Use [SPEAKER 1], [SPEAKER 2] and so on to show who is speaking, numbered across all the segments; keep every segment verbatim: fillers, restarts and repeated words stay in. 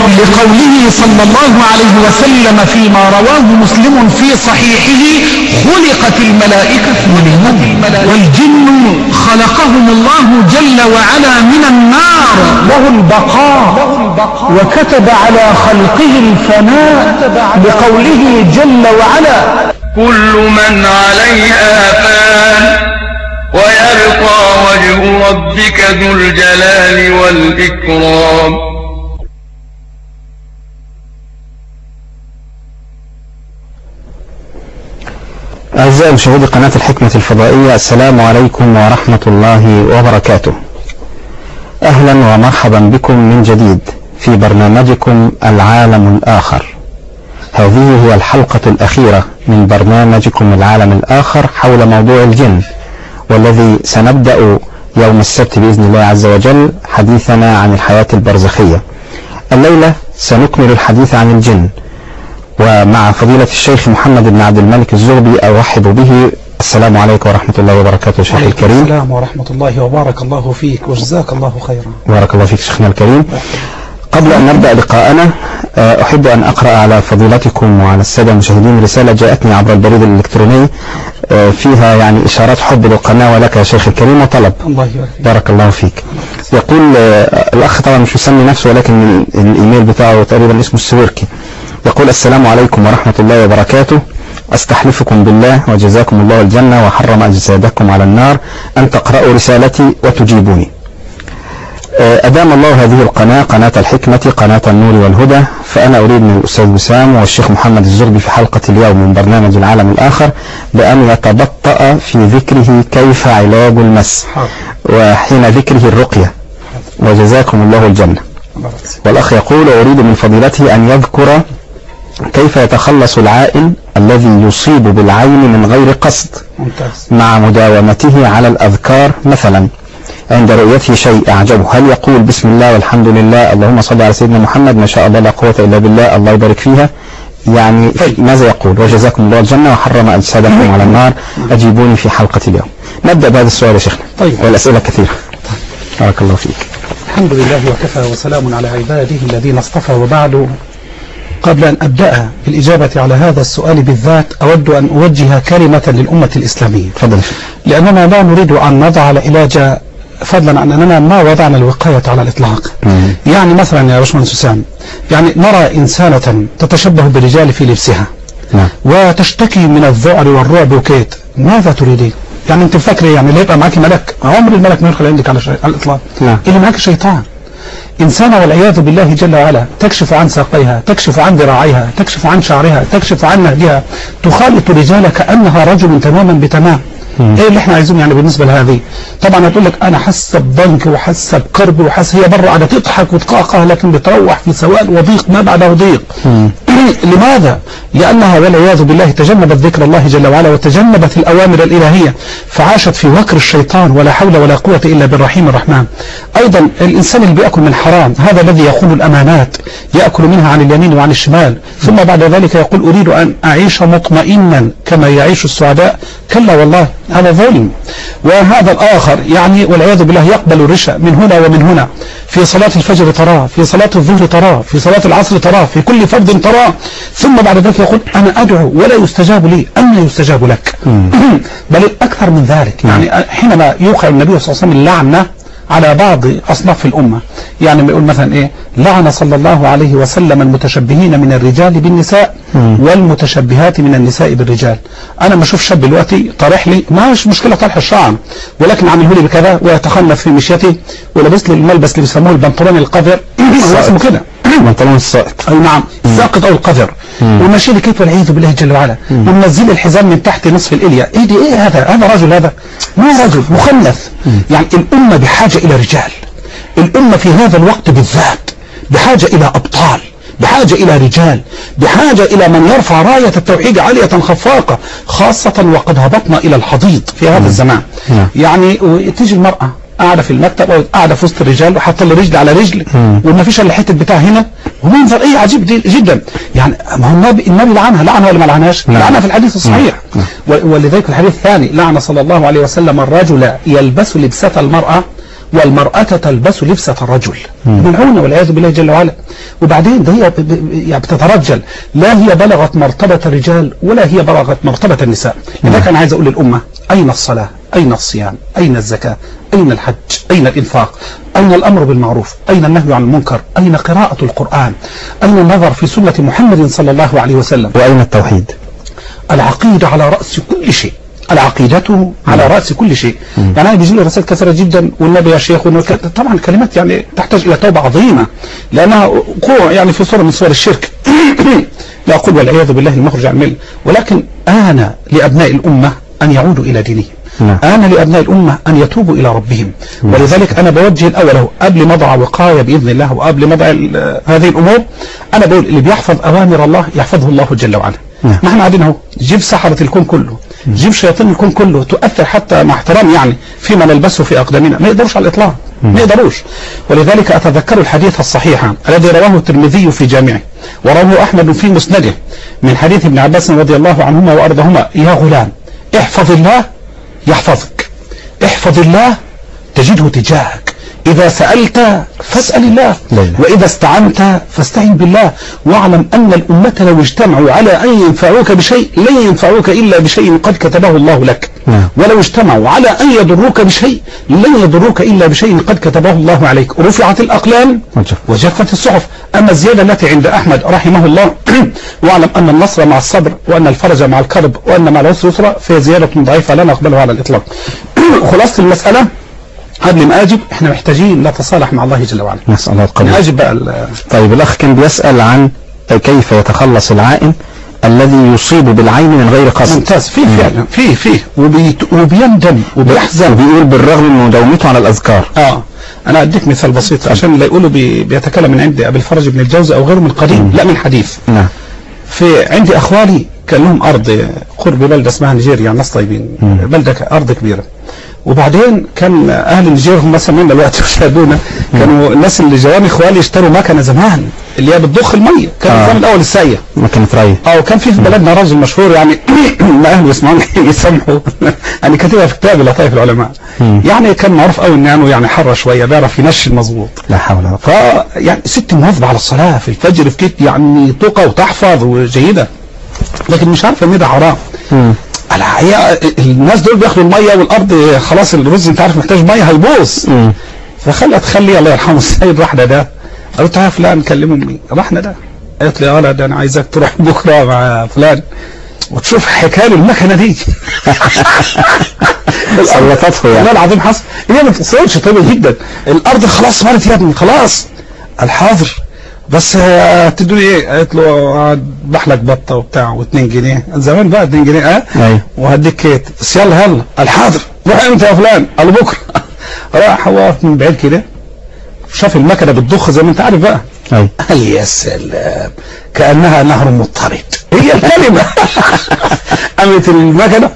[SPEAKER 1] لقوله صلى الله عليه وسلم فيما رواه مسلم في صحيحه خلقت الملائكة منهم والجن خلقهم الله جل وعلا من النار له البقاء وكتب على خلقه الفناء لقوله جل وعلا
[SPEAKER 2] كل من عليها فان ويبقى وجه ربك ذو الجلال والإكرام.
[SPEAKER 3] أعزائي مشاهدي قناة الحكمة الفضائية، السلام عليكم ورحمة الله وبركاته. أهلا ومرحبا بكم من جديد في برنامجكم العالم الآخر. هذه هي الحلقة الأخيرة من برنامجكم العالم الآخر حول موضوع الجن، والذي سنبدأ يوم السبت بإذن الله عز وجل حديثنا عن الحياة البرزخية. الليلة سنكمل الحديث عن الجن، ومع فضيلة الشيخ محمد بن عبد الملك الزغبي أرحب به. السلام عليكم ورحمة الله وبركاته شيخ الكريم.
[SPEAKER 1] السلام ورحمة الله وبارك الله فيك وجزاك الله خيرا.
[SPEAKER 3] بارك الله فيك شيخنا الكريم. قبل أن نبدأ لقاءنا أحب أن أقرأ على فضيلتكم وعلى السادة المشاهدين رسالة جاءتني عبر البريد الإلكتروني فيها يعني إشارات حب للقناة ولك يا شيخ الكريم وطلب.
[SPEAKER 1] الله يبارك فيك.
[SPEAKER 3] بارك الله فيك. يقول الأخ طبعا مش يسمي نفسه ولكن الإيميل بتاعه تقريبا اسمه السويركي. يقول السلام عليكم ورحمة الله وبركاته. أستحلفكم بالله وجزاكم الله الجنة وحرم أجسادكم على النار أن تقرأوا رسالتي وتجيبوني. أدام الله هذه القناة قناة الحكمة قناة النور والهدى، فأنا أريد من الأستاذ وسام والشيخ محمد الزغبي في حلقة اليوم من برنامج العالم الآخر بأن يتبطأ في ذكره كيف علاج المس وحين ذكره الرقية، وجزاكم الله الجنة. والأخ يقول أريد من فضيلته أن يذكر كيف يتخلص العائن الذي يصيب بالعين من غير قصد مع مداومته على الأذكار، مثلا عند رؤيته شيء أعجبه هل يقول بسم الله والحمد لله اللهم صل على سيدنا محمد ما شاء الله لا قوة إلا بالله الله يبارك فيها، يعني ماذا يقول؟ وجزاكم الله الجنة وحرم أجسادكم على النار أجيبوني في حلقة اليوم. نبدأ بهذا السؤال يا شيخنا.
[SPEAKER 1] طيب.
[SPEAKER 3] والأسئلة كثيرة. بارك الله فيك.
[SPEAKER 1] الحمد لله وكفى وسلام على عباده الذين اصطفى، وبعد قبل أن أبدأ بالإجابة على هذا السؤال بالذات أود أن أوجه كلمة للأمة الإسلامية.
[SPEAKER 3] فضل.
[SPEAKER 1] لأننا لا نريد أن نضع العلاج فضلا عن أننا ما وضعنا الوقاية على الإطلاق. مم. يعني مثلا يا باشمهندس وسام، يعني نرى إنسانة تتشبه بالرجال في لبسها. نعم. وتشتكي من الذعر والرعب وكيت، ماذا تريدين؟ يعني أنت فاكرة يعني اللي يبقى معك ملك؟ عمر الملك ما يدخل عندك على, على الإطلاق. نعم. اللي معك شيطان. إنسانة والعياذ بالله جل وعلا تكشف عن ساقيها، تكشف عن ذراعيها، تكشف عن شعرها، تكشف عن نهجها، تخالط رجال كأنها رجل تماما بتمام. مم. ايه اللي احنا عايزينه يعني بالنسبة لهذه؟ طبعا هتقول لك انا حاسه بضنك وحاسه بقرب وحاسه، هي بره قاعده تضحك وتقاقه لكن بتروح في سواد وضيق ما بعده ضيق. لماذا؟ لانها والعياذ بالله تجنبت ذكر الله جل وعلا وتجنبت الاوامر الالهيه فعاشت في وكر الشيطان، ولا حول ولا قوه الا بالرحيم الرحمن. ايضا الانسان اللي بياكل من حرام هذا الذي يخون الامانات، ياكل منها عن اليمين وعن الشمال، ثم بعد ذلك يقول اريد ان اعيش مطمئنا كما يعيش السعداء، كلا والله هذا ظلم. وهذا الآخر يعني والعياذ بالله يقبل الرشا من هنا ومن هنا، في صلاة الفجر تراه، في صلاة الظهر تراه، في صلاة العصر تراه، في كل فرض تراه، ثم بعد ذلك يقول أنا أدعو ولا يستجاب لي، أن يستجاب لك؟ بل أكثر من ذلك. يعني حينما يوقع النبي صلى الله عليه وسلم اللعنة على بعض أصناف الأمة، يعني ما يقول مثلا إيه، لعن صلى الله عليه وسلم المتشبهين من الرجال بالنساء والمتشبهات من النساء بالرجال. أنا ما أشوف شاب دلوقتي طارح لي، ماش مشكلة طرح الشعر، ولكن عامله لي بكذا ويتخلف في مشيته ولبس لي الملبس اللي بيسموه البنطلون القذر هو اسمه كده
[SPEAKER 3] البنطلون الساقط.
[SPEAKER 1] أي نعم الساقط أو القذر، وماشي لي كيف والعياذ بالله جل وعلا، ومنزل الحزام من تحت نصف الإلية. إيه دي إيه هذا؟ هذا رجل، هذا ما رجل مخنث. يعني الأمة بحاجة إلى رجال، الأمة في هذا الوقت بالذات بحاجة إلى أبطال، بحاجة إلى رجال، بحاجة إلى من يرفع راية التوحيد عالية خفاقة، خاصة وقد هبطنا إلى الحضيض في هذا الزمان. يعني تيجي المرأة قاعدة في المكتب أو قاعدة في وسط الرجال وحط لي رجل على رجل وما فيش الا حته بتاع هنا، ومنظر ايه عجيب جدا. يعني ما هو النبي النبي لعنها، لعنها ولا ما لعناش؟ لعنها في الحديث الصحيح. ولذلك الحديث الثاني لعن صلى الله عليه وسلم الرجل يلبس لبسة المرأة والمرأة تلبس لبسة الرجل ملعونة والعياذ بالله جل وعلا. وبعدين ده هي يعني بتترجل، لا هي بلغت مرتبة الرجال ولا هي بلغت مرتبة النساء. لذلك أنا عايز أقول للأمة: أين الصلاة؟ أين الصيام؟ أين الزكاة؟ أين الحج؟ أين الإنفاق؟ أين الأمر بالمعروف؟ أين النهي عن المنكر؟ أين قراءة القرآن؟ أين النظر في سنة محمد صلى الله عليه وسلم؟
[SPEAKER 3] وأين التوحيد؟
[SPEAKER 1] العقيدة على رأس كل شيء، العقيدة على رأس كل شيء. يعني أنا بيجي لي رسائل كثيرة جدا، والنبي يا شيخ، طبعا كلمات يعني تحتاج إلى توبة عظيمة، لأنها وقوع يعني في صورة من صور الشرك. لا أقول والعياذ بالله المخرج عن الملة، ولكن آن لأبناء الأمة أن يعودوا إلى دينهم. آن لأبناء الأمة أن يتوبوا إلى ربهم. ولذلك أنا بوجه الأول قبل ما أضع وقاية بإذن الله، وقبل ما أضع هذه الأمور، أنا بقول اللي بيحفظ أوامر الله يحفظه الله جل وعلا. ما احنا قاعدين اهو، جيب سحرة الكون كله، جيب شياطين الكون كله تؤثر حتى مع احترام يعني فيما نلبسه في أقدامنا، ما يقدروش على الإطلاق، ما يقدروش. ولذلك أتذكر الحديث الصحيح الذي رواه الترمذي في جامعه ورواه أحمد في مسنده من حديث ابن عباس رضي الله عنهما وأرضاهما: يا غلام احفظ الله يحفظك، احفظ الله تجده تجاهك، إذا سألت فاسأل الله، وإذا استعنت فاستعن بالله، واعلم أن الأمة لو اجتمعوا على أن ينفعوك بشيء لن ينفعوك إلا بشيء قد كتبه الله لك، ولو اجتمعوا على أن يضروك بشيء لن يضروك إلا بشيء قد كتبه الله عليك. رفعت الأقلام وجفت الصحف. أما الزيادة التي عند أحمد رحمه الله: واعلم أن النصر مع الصبر، وأن الفرج مع الكرب، وأن مع العسر يسرا، فهي زيادة ضعيفة لا نقبلها على الإطلاق. خلاصة المسألة قبل ما أجب، إحنا محتاجين نتصالح مع الله جل وعلا.
[SPEAKER 3] نسأل الله القبول.
[SPEAKER 1] نجب بقى.
[SPEAKER 3] طيب الأخ كان بيسأل عن كيف يتخلص العائن الذي يصيب بالعين من غير قصد.
[SPEAKER 1] ممتاز. فيه فعلا فيه فيه وبيت وبيندم وبيحزن،
[SPEAKER 3] وبيقول بالرغم من مداومته على الأذكار.
[SPEAKER 1] اه أنا أديك مثال بسيط عشان لا يقولوا بي بيتكلم من عندي أبي الفرج بن الجوزي أو غيره من قديم، لا من حديث.
[SPEAKER 3] نعم.
[SPEAKER 1] في عندي أخوالي كان لهم أرض قرب بلدة اسمها نيجيريا، ناس طيبين، بلدة أرض كبيرة. وبعدين كان اهل نيجيريا هم مثلا من دلوقتي يشاهدونا، كانوا الناس اللي جواني اخوالي اشتروا مكنه زمان اللي هي بتضخ الميه، كان
[SPEAKER 3] آه.
[SPEAKER 1] النظام الاول السايه،
[SPEAKER 3] مكنه ري.
[SPEAKER 1] اه وكان في في بلدنا راجل مشهور يعني ما اهله يسمعون يسامحوا انا كاتبها في كتابي لطائف العلماء. مم. يعني كان معروف قوي انه يعني حر شويه، بيعرف ينشي مظبوط.
[SPEAKER 3] لا حول ولا قوه.
[SPEAKER 1] ف يعني ست مواظبه على الصلاه في الفجر في كت يعني تقى وتحفظ وجيده، لكن مش عارفه ان ده حرام. امم الحقيقه الناس دول بياخدوا الميه والارض خلاص، الرز انت عارف محتاج ميه هيبوظ. فخلت خلي الله يرحمه السيد راح ده قلت له: فلان كلمه مين؟ راحنا ده. قالت لي: اه لا ده انا عايزك تروح بكره مع فلان وتشوف حكايه المكنه دي.
[SPEAKER 3] سلطته يعني.
[SPEAKER 1] والله العظيم حصل، هي ما بتصيرش طيبه جدا، الارض خلاص مالت يا ابني خلاص. الحاضر بس تدوني ايه؟ قالت له: اذبح لك بطه وبتاع واتنين جنيه، زمان بقى اتنين جنيه اه ايوه، وهديك كيت بس يلا يلا. الحاضر. روح امتى يا فلان؟ قال له: بكره. راح هو من بعيد كده شاف المكنه بتضخ زي ما انت عارف بقى. ايوه. قال: يا سلام كانها نهر مضطرد، هي الكلمه. قامت المكنه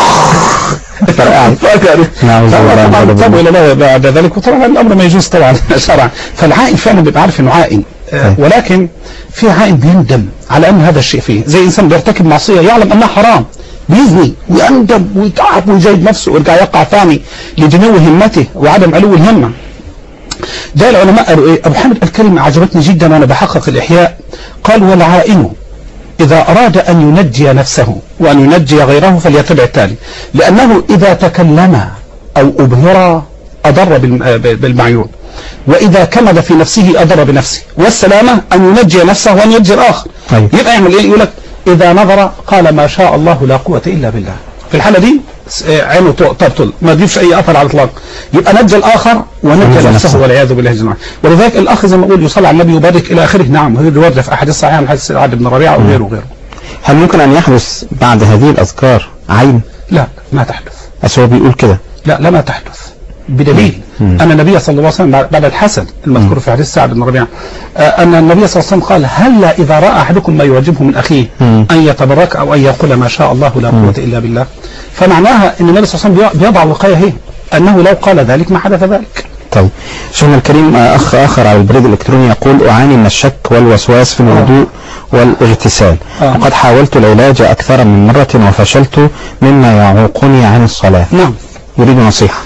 [SPEAKER 1] فرقعت. نعم. طب الى لا بعد ذلك، وطبعا الامر ما يجوز طبعا شرعا. فالعائن فعلا بيبقى عارف انه عائن، آه ولكن في عائن بيندم على ان هذا الشيء فيه، زي انسان بيرتكب معصيه يعلم انها حرام بيزني ويندم ويتعب ويجاهد نفسه ويرجع يقع ثاني لدنو همته وعدم علو الهمه. ده العلماء قالوا ايه؟ ابو حامد قال كلمه عجبتني جدا وانا بحقق الاحياء، قال: والعائن إذا أراد أن ينجي نفسه وأن ينجي غيره فليتبع التالي، لأنه إذا تكلم أو أبهر أضر بالمعيون، وإذا كمد في نفسه أضر بنفسه، والسلامة أن ينجي نفسه وأن ينجي الآخر. أيوة. يبقى يعمل إيه؟ يقول لك: إذا نظر قال ما شاء الله لا قوة إلا بالله. في الحالة دي عينه تبطل، ما تضيفش أي أثر على الإطلاق، يبقى نجى الآخر ونجى نفسه والعياذ بالله جل وعلا. ولذلك الأخ زي ما أقول يصلي على النبي ويبارك إلى آخره. نعم، هي الرواية في أحاديث صحيحة من حديث سعد بن ربيعة وغيره وغيره.
[SPEAKER 3] هل ممكن أن يحدث بعد هذه الأذكار عين؟
[SPEAKER 1] لا ما تحدث.
[SPEAKER 3] بس هو بيقول كده.
[SPEAKER 1] لا لا ما تحدث بدليل مم. أن النبي صلى الله عليه وسلم بعد الحسن المذكور في حديث سعد بن ربيعة أن النبي صلى الله عليه وسلم قال: هلا إذا رأى أحدكم ما يعجبه من أخيه مم. أن يتبرك أو أن يقول ما شاء الله لا قوة إلا بالله. فمعناها أن النبي صلى الله عليه وسلم بيضع وقاية هي أنه لو قال ذلك ما حدث ذلك.
[SPEAKER 3] طيب شيخنا الكريم، أخ آخر على البريد الإلكتروني يقول: أعاني من الشك والوسواس في الوضوء والاغتسال، آه. وقد حاولت العلاج أكثر من مرة وفشلت مما يعوقني عن الصلاة.
[SPEAKER 1] نعم.
[SPEAKER 3] يريد نصيحة.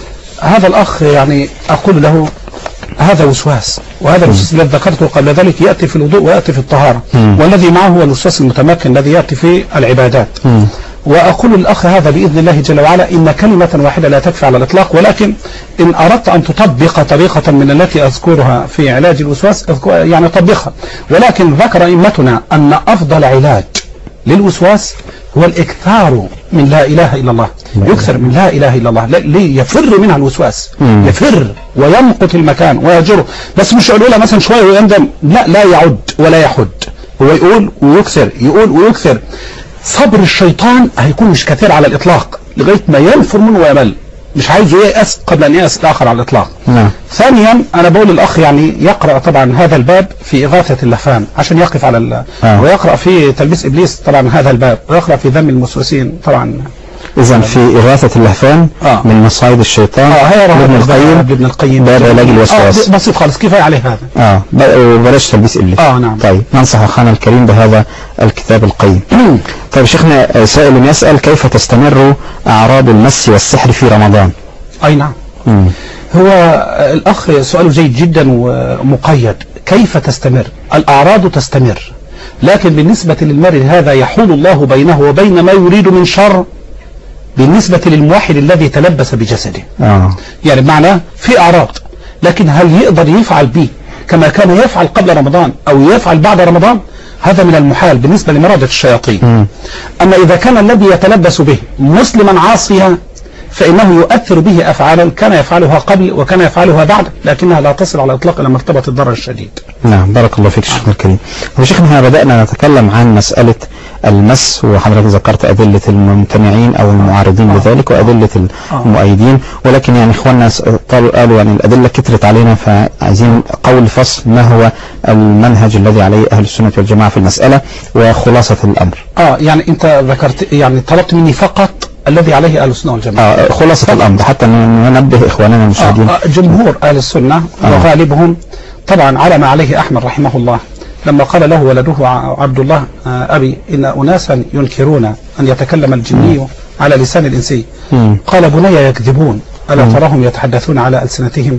[SPEAKER 1] هذا الأخ يعني أقول له هذا وسواس، وهذا الوسواس الذي ذكرته قبل ذلك يأتي في الوضوء ويأتي في الطهارة، م. والذي معه هو الوسواس المتمكن الذي يأتي في العبادات. م. وأقول للأخ هذا بإذن الله جل وعلا إن كلمة واحدة لا تكفي على الإطلاق، ولكن إن أردت أن تطبق طريقة من التي أذكرها في علاج الوسواس يعني طبقها. ولكن ذكر أئمتنا أن أفضل علاج للوسواس هو الإكثار من لا إله إلا الله، يكثر من لا إله إلا الله ليفر منها الوسواس، يفر ويمقت المكان ويجره. بس مش يقول له مثلا شوية ويندم، لا لا يعد ولا يحد، هو يقول ويكثر، يقول ويكثر. صبر الشيطان هيكون مش كثير على الإطلاق لغاية ما ينفر منه ويمل، مش عايزه ييأس قبل أن ييأس الآخر على الإطلاق. نعم. ثانيا أنا بقول للأخ يعني يقرأ طبعا هذا الباب في إغاثة اللهفان عشان يقف على ال... آه. ويقرأ في تلبيس إبليس طبعا هذا الباب، ويقرأ في ذم الموسوسين طبعا. إذا في إغاثة اللهفان آه. من مصايد الشيطان آه لابن القيم ابن القيم باب علاج الوسواس. آه بسيط خالص كفاية عليه هذا. اه وبلاش تلبيس إبليس. اه نعم. طيب ننصح أخانا الكريم بهذا الكتاب القيم. طيب شيخنا سائل يسأل كيف تستمر أعراض المس والسحر في رمضان؟ أي نعم. مم. هو الأخ سؤاله جيد جدا ومقيد. كيف تستمر؟ الأعراض تستمر، لكن بالنسبة للمرء هذا يحول الله بينه وبين ما يريد من شر بالنسبة للموحد الذي تلبس بجسده. آه. يعني بمعنى في أعراض، لكن هل يقدر يفعل به كما كان يفعل قبل رمضان أو يفعل بعد رمضان؟ هذا من المحال بالنسبة لمرادة الشياطين. م. أما إذا كان الذي يتلبس به مسلما عاصيا فإنه يؤثر به أفعالا كان يفعلها قبل وكان يفعلها بعد، لكنها لا تصل على الإطلاق إلى مرتبة الضرر الشديد. نعم بارك الله فيك شيخنا الكريم. وشيخنا بدأنا نتكلم عن مسألة المس، وحضرتك ذكرت أدلة الممتنعين أو المعارضين لذلك وأدلة المؤيدين، ولكن يعني إخواننا قالوا يعني الأدلة كترت علينا فعايزين قول فصل ما هو المنهج الذي عليه أهل السنة والجماعة في المسألة وخلاصة الأمر. آه يعني أنت ذكرت يعني طلبت مني فقط الذي عليه أهل السنة والجماعة. آه خلاصة فقط. الأمر حتى ننبه إخواننا المشاهدين. آه جمهور أهل السنة آه. وغالبهم طبعا على ما عليه أحمد رحمه الله لما قال له ولده عبد الله أبي إن أناسا ينكرون أن يتكلم الجني على لسان الإنسي، قال بني يكذبون ألا تراهم يتحدثون على ألسنتهم.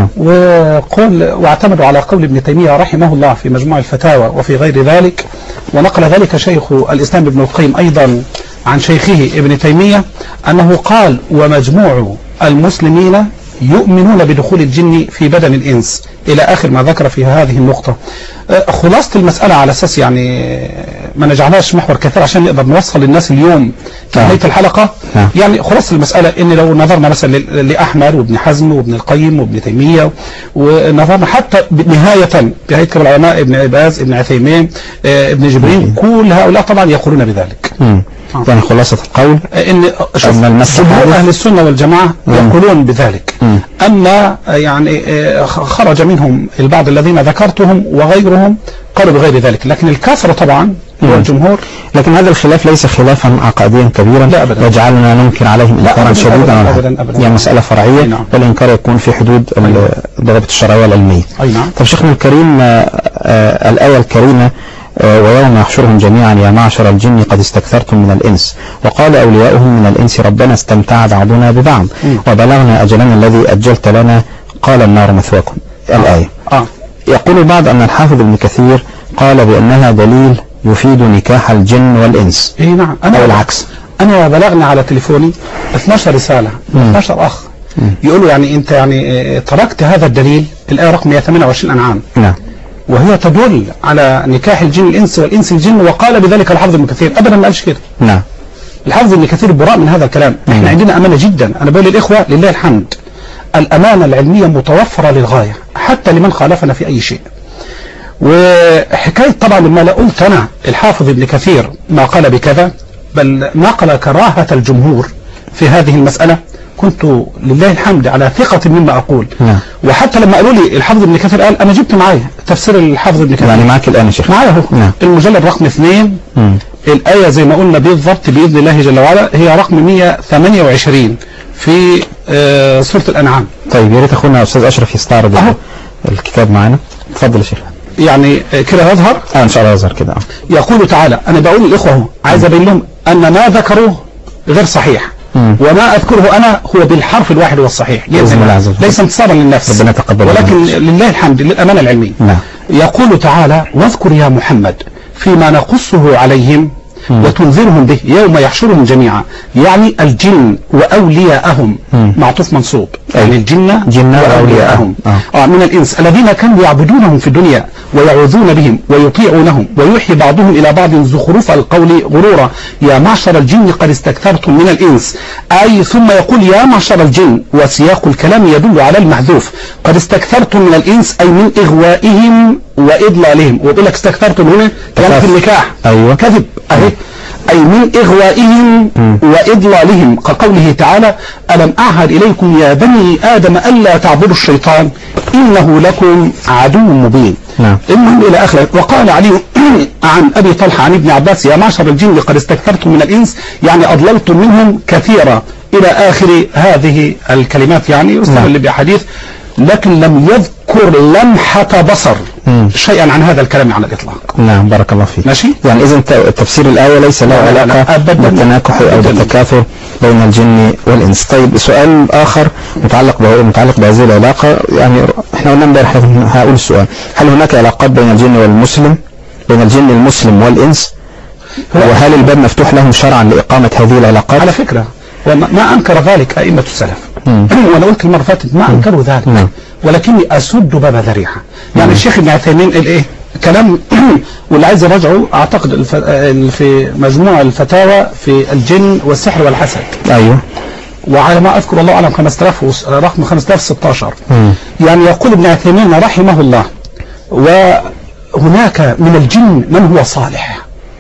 [SPEAKER 1] وقول واعتمدوا على قول ابن تيمية رحمه الله في مجموع الفتاوى وفي غير ذلك، ونقل ذلك شيخ الإسلام ابن القيم أيضا عن شيخه ابن تيمية أنه قال ومجموع المسلمين يؤمنون بدخول الجن في بدن الإنس إلى آخر ما ذكر في هذه النقطة. خلاصة المسألة على أساس يعني ما نجعلهاش محور كثير عشان نقدر نوصل للناس اليوم في نهاية الحلقة. يعني خلاصة المسألة إن لو نظرنا مثلا لأحمد وابن حزم وابن القيم وابن تيمية ونظرنا حتى نهاية بهيئة كبار العلماء ابن باز ابن عثيمين ابن جبرين كل هؤلاء طبعا يقولون بذلك. يعني خلاصة القول ان جمهور اهل السنة والجماعة يقولون بذلك. اما يعني خرج منهم البعض الذين ذكرتهم وغيرهم قالوا بغير ذلك، لكن الكثرة طبعا هو الجمهور. لكن هذا الخلاف ليس خلافا عقديا كبيرا يجعلنا ننكر عليهم انكارا شديدا، أبداً أبداً أبداً يعني مسألة فرعية. نعم. والانكار يكون في حدود الضوابط الشرعية والعلمية. نعم. طب شيخنا الكريم الآية الكريمة ويوم يحشرهم جميعا يا معشر الجن قد استكثرتم من الإنس وقال أولياؤهم من الإنس ربنا استمتع بعضنا ببعض وبلغنا أجلنا الذي أجلت لنا قال النار مثواكم. الآية. آه. يقول البعض أن الحافظ ابن كثير قال بأنها دليل يفيد نكاح الجن والإنس. إيه نعم. أنا أو العكس. أنا بلغنا على تليفوني اثناشر رسالة اثناشر أخ يقولوا يعني أنت يعني تركت هذا الدليل الآية رقم مئة وثمانية وعشرين أنعام. نعم. وهي تدل على نكاح الجن الإنس والإنس الجن، وقال بذلك الحافظ ابن كثير أبدا ما قالش كده. نعم. الحافظ ابن كثير براء من هذا الكلام. مم. احنا عندنا أمانة جدا، أنا بقول للإخوة لله الحمد الأمانة العلمية متوفرة للغاية حتى لمن خالفنا في أي شيء. وحكاية طبعا لما لا قلت أنا الحافظ ابن كثير ما قال بكذا بل نقل كراهة الجمهور في هذه المسألة، كنت لله الحمد على ثقة مما أقول. نعم. وحتى لما قالوا لي الحافظ ابن كثير قال أنا جبت معايا تفسير الحافظ ابن كثير يعني معك الآن يا شيخ معايا اهو. نعم. المجلد رقم اثنين مم. الآية زي ما قلنا بالضبط بإذن الله جل وعلا هي رقم مئة وثمانية وعشرين في آه سورة الأنعام. طيب يا ريت أخونا أستاذ أشرف يستعرض أهو الكتاب معنا. تفضل يا شيخ. يعني كده يظهر اه ان شاء الله يظهر كده. يقول تعالى، انا بقول للاخوه اهو عايز ابين لهم ان ما ذكروه غير صحيح،
[SPEAKER 3] مم.
[SPEAKER 1] وما أذكره أنا هو بالحرف الواحد والصحيح
[SPEAKER 3] بإذن الله عز وجل.
[SPEAKER 1] ليس انتصارا للنفس،
[SPEAKER 3] ربنا يتقبل
[SPEAKER 1] ولكن
[SPEAKER 3] منك.
[SPEAKER 1] لله الحمد للأمانة العلمية.
[SPEAKER 3] نعم.
[SPEAKER 1] يقول تعالى: واذكر يا محمد فيما نقصه عليهم
[SPEAKER 3] مم.
[SPEAKER 1] وتنذرهم به يوم يحشرهم جميعا، يعني الجن وأولياءهم،
[SPEAKER 3] مم.
[SPEAKER 1] معطوف منصوب،
[SPEAKER 3] أي.
[SPEAKER 1] يعني الجن
[SPEAKER 3] جن
[SPEAKER 1] وأولياءهم
[SPEAKER 3] آه.
[SPEAKER 1] آه من الإنس الذين كانوا يعبدونهم في الدنيا ويعوذون بهم ويطيعونهم ويوحي بعضهم إلى بعض زخرف القول غرورا يا معشر الجن قد استكثرتم من الإنس، أي ثم يقول يا معشر الجن، وسياق الكلام يدل على المحذوف، قد استكثرتم من الإنس أي من إغوائهم وإضلالهم. ويقول لك استكثرتم هنا كلام في النكاح،
[SPEAKER 3] أيوة.
[SPEAKER 1] كذب أهي، أي من إغوائهم
[SPEAKER 3] م.
[SPEAKER 1] وإضلالهم، كقوله تعالى: ألم أعهد إليكم يا بني آدم ألا تعبدوا الشيطان إنه لكم عدو مبين.
[SPEAKER 3] نعم.
[SPEAKER 1] المهم إلى آخره. وقال علي عن أبي طلحة عن ابن عباس: يا معشر الجن قد استكثرتم من الإنس، يعني أضللتم منهم كثيرا، إلى آخر هذه الكلمات، يعني يستدل بأحاديث، لكن لم يذكر لمحة بصر
[SPEAKER 3] مم.
[SPEAKER 1] شيئا عن هذا الكلام على الإطلاق.
[SPEAKER 3] نعم، بارك الله فيك.
[SPEAKER 1] ماشي.
[SPEAKER 3] يعني إذا تفسير الآية ليس له
[SPEAKER 1] لا لا لا
[SPEAKER 3] علاقة
[SPEAKER 1] أبداً.
[SPEAKER 3] بالتناكح أو
[SPEAKER 1] أبداً.
[SPEAKER 3] بالتكاثر بين الجن والإنس. طيب، سؤال آخر متعلق به متعلق بهذه العلاقة. يعني احنا قلنا امبارح هقول السؤال: هل هناك علاقات بين الجن والمسلم، بين الجن المسلم والإنس؟ وهل الباب مفتوح لهم شرعا لإقامة هذه العلاقات؟
[SPEAKER 1] على فكرة وما ما أنكر ذلك أئمة السلف، وأنا قلت المرة فاتت ما أنكروا ذلك،
[SPEAKER 3] مم.
[SPEAKER 1] ولكني أسد باب ذريعة. يعني الشيخ ابن عثيمين الإيه كلام واللي عايز يراجعه أعتقد الف... في مجموع الفتاوى في الجن والسحر والحسد.
[SPEAKER 3] أيوه.
[SPEAKER 1] وعلى ما أذكر الله أعلم خمسة آلاف وس... رقم خمسة آلاف وستة عشر.
[SPEAKER 3] مم.
[SPEAKER 1] يعني يقول ابن عثيمين رحمه الله: وهناك من الجن من هو صالح،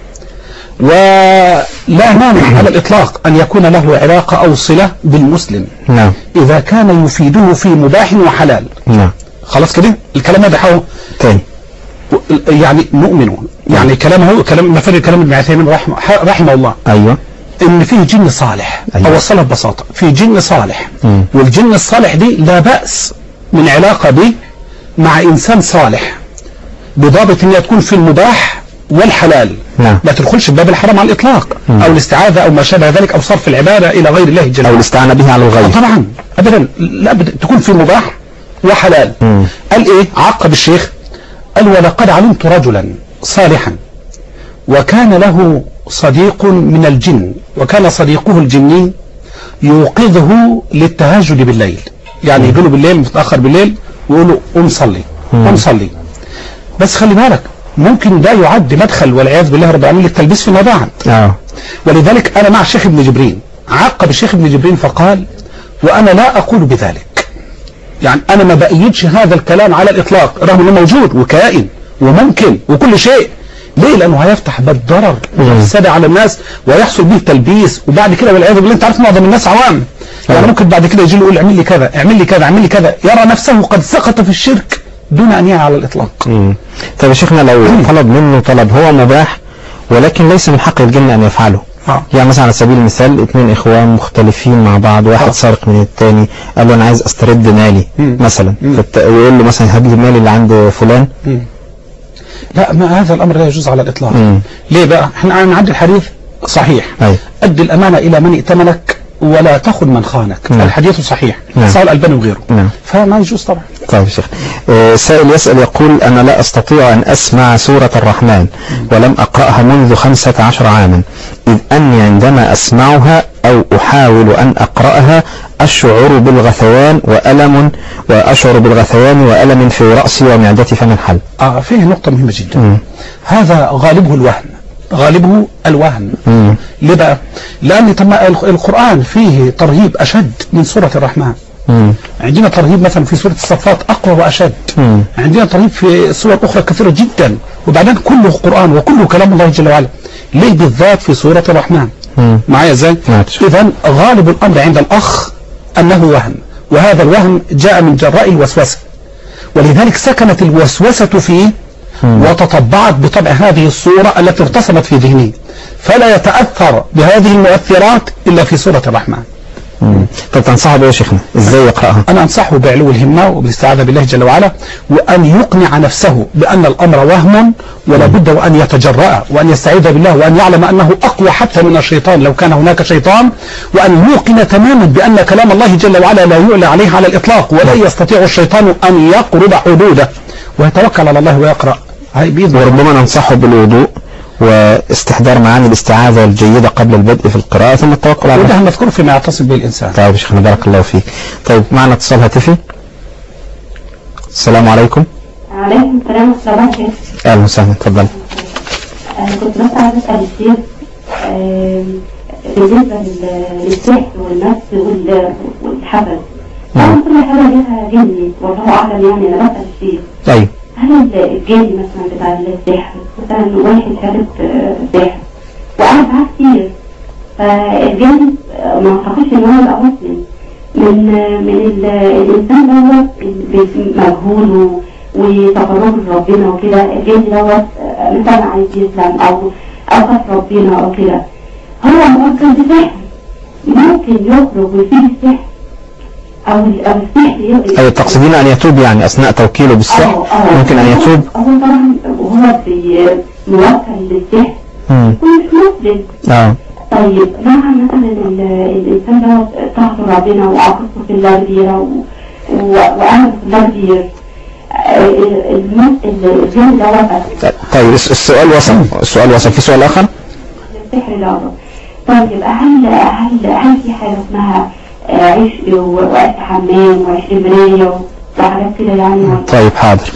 [SPEAKER 1] ولا مانع على الإطلاق أن يكون له علاقة أو صلة بالمسلم
[SPEAKER 3] نعم.
[SPEAKER 1] إذا كان يفيده في مباح وحلال.
[SPEAKER 3] نعم.
[SPEAKER 1] خلاص كده الكلام هذا حاول
[SPEAKER 3] تاني.
[SPEAKER 1] يعني نؤمنه، يعني كلامه كلام مفاد كلام ابن عثيمين رحمه, رحمه الله.
[SPEAKER 3] أيوه.
[SPEAKER 1] إن فيه جن صالح.
[SPEAKER 3] أيوة.
[SPEAKER 1] أوصلها ببساطة: في جن صالح،
[SPEAKER 3] مم.
[SPEAKER 1] والجن الصالح دي لا بأس من علاقة به مع إنسان صالح، بضابط أن تكون في المباح والحلال.
[SPEAKER 3] نعم.
[SPEAKER 1] ما تدخلش بباب الحرام على الإطلاق،
[SPEAKER 3] مم.
[SPEAKER 1] أو الاستعاذة أو ما شابه ذلك، أو صرف العبادة إلى غير الله جل وعلا،
[SPEAKER 3] أو الاستعانة به على الغير.
[SPEAKER 1] طبعا أبدا لا بد تكون في مباح وحلال.
[SPEAKER 3] مم.
[SPEAKER 1] قال إيه؟ عقب الشيخ قال: ولقد علمت رجلا صالحا وكان له صديق من الجن، وكان صديقه الجني يوقظه للتهجد بالليل، يعني يجي له بالليل متأخر بالليل ويقول له قم صلي قم صلي. بس خلي بالك ممكن ده يعد مدخل والعياذ بالله رب العالمين للتلبيس فيما بعد.
[SPEAKER 3] آه.
[SPEAKER 1] ولذلك أنا مع الشيخ ابن جبرين. عقب الشيخ ابن جبرين فقال: وأنا لا أقول بذلك، يعني أنا ما بأيدش هذا الكلام على الإطلاق، رغم أنه موجود وكائن وممكن وكل شيء. ليه؟ لأنه هيفتح باب ضرر ومفسدة على الناس ويحصل به تلبيس، وبعد كده والعياذ بالله أنت عارف معظم الناس عوام، يعني ممكن بعد كده يجي له يقول اعمل لي كذا اعمل لي كذا اعمل لي كذا، يرى نفسه قد سقط في الشرك دون أن يعي على الإطلاق.
[SPEAKER 3] مم. طيب يا شيخنا، لو طلب منه طلب هو مباح ولكن ليس من حق الجن أن يفعله،
[SPEAKER 1] آه.
[SPEAKER 3] يعني مثلا على سبيل المثال اثنين إخوان مختلفين مع بعض، واحد
[SPEAKER 1] آه.
[SPEAKER 3] سارق من الثاني، قال له أنا عايز أسترد مالي
[SPEAKER 1] مم.
[SPEAKER 3] مثلا،
[SPEAKER 1] مم.
[SPEAKER 3] فت... ويقول له مثلا هات لي مالي اللي عند فلان.
[SPEAKER 1] مم. لا، ما هذا الأمر لا يجوز على الإطلاق.
[SPEAKER 3] مم.
[SPEAKER 1] ليه بقى؟ احنا نعدي الحديث صحيح:
[SPEAKER 3] أي.
[SPEAKER 1] أدي الأمانة إلى من ائتمنك ولا تخن من خانك.
[SPEAKER 3] نعم.
[SPEAKER 1] الحديث صحيح،
[SPEAKER 3] نعم.
[SPEAKER 1] صار الألباني وغيره.
[SPEAKER 3] نعم.
[SPEAKER 1] فما يجوز طبعا.
[SPEAKER 3] طيب يا شيخ، آه سائل يسأل يقول: أنا لا أستطيع أن أسمع سورة الرحمن ولم أقرأها منذ خمسة عشر عاما، إذ أني عندما أسمعها أو أحاول أن أقرأها أشعر بالغثيان وألم وأشعر بالغثيان وألم في رأسي ومعدتي، فما الحل؟
[SPEAKER 1] آه فيه نقطة مهمة جدا.
[SPEAKER 3] مم.
[SPEAKER 1] هذا غالبه الوهن، غالبه الوهن.
[SPEAKER 3] مم.
[SPEAKER 1] ليه بقى؟ لأن القرآن فيه ترهيب أشد من سورة الرحمن.
[SPEAKER 3] مم.
[SPEAKER 1] عندنا ترهيب مثلا في سورة الصفات أقوى وأشد.
[SPEAKER 3] مم.
[SPEAKER 1] عندنا ترهيب في سور أخرى كثيرة جدا، وبعدين كله قرآن وكله كلام الله جل وعلا. ليه بالذات في سورة الرحمن؟
[SPEAKER 3] مم.
[SPEAKER 1] معايا ازاي؟ إذن غالب الأمر عند الأخ أنه وهم، وهذا الوهم جاء من جراء الوسوسة، ولذلك سكنت الوسوسة فيه
[SPEAKER 3] مم.
[SPEAKER 1] وتطبعت بطبع هذه الصورة التي ارتسمت في ذهنه، فلا يتأثر بهذه المؤثرات إلا في سورة الرحمن.
[SPEAKER 3] طب تنصحه بإيه يا شيخنا؟ إزاي يقرأها؟
[SPEAKER 1] أنا أنصحه بعلو الهمة وبالاستعاذة بالله جل وعلا، وأن يقنع نفسه بأن الأمر وهم ولا بد وأن يتجرأ وأن يستعيذ بالله وأن يعلم أنه أقوى حتى من الشيطان لو كان هناك شيطان، وأن يوقن تماما بأن كلام الله جل وعلا لا يعلى عليه على الإطلاق ولا يستطيع الشيطان أن يقرب حدوده، ويتوكل على الله ويقرأ. هاي بإذن الله.
[SPEAKER 3] وربما ننصحه بالوضوء واستحضار معاني الاستعاذة الجيدة قبل البدء في القراءة ثم التوكل على الله.
[SPEAKER 1] وده مذكور فيما يعتصم به الإنسان.
[SPEAKER 3] طيب شيخنا بارك الله فيك. طيب معنا اتصال هاتفي. السلام عليكم.
[SPEAKER 4] وعليكم السلام ورحمة الله وبركاته.
[SPEAKER 3] أهلا وسهلا، اتفضل.
[SPEAKER 4] أنا كنت بس عايزة أسأل الشيخ بالنسبة للسحر والنفس والحبل. طبعا كل حاجة ليها جني والله أعلم، يعني أنا بسأل الشيخ.
[SPEAKER 3] طيب.
[SPEAKER 4] هل الجاني مثلا بتاع السحر مثلا واحد شارب سحر وقعد معاه كتير، فالجاني ما اعتقدش ان هو يبقى مسلم من من الانسان دوت مجهوله وتقربه لربنا وكده، الجاني دوت مثلا عايز يسلم او او خاف ربنا او كده، هو ممكن بسحر ممكن يخرج ويسيب السحر أو أو السحر.
[SPEAKER 3] أي تقصدين أن يتوب يعني أثناء توكيله بالسحر ممكن أن يتوب؟
[SPEAKER 4] هو طبعا وهو موكل للسحر مش مسلم.
[SPEAKER 3] اه
[SPEAKER 4] طيب نعم مثلا الإنسان ده طاعته ربنا وعقيدته في الله كبيرة وأمله في الله كبير، الجن ده وقف.
[SPEAKER 3] طيب السؤال وصل، السؤال وصل. في سؤال آخر؟
[SPEAKER 4] السحر ده. طيب هل هل هل في حاجة اسمها عشق ووقت حمام وعشق مراية وحاجات كده يعني؟
[SPEAKER 3] طيب حاضر.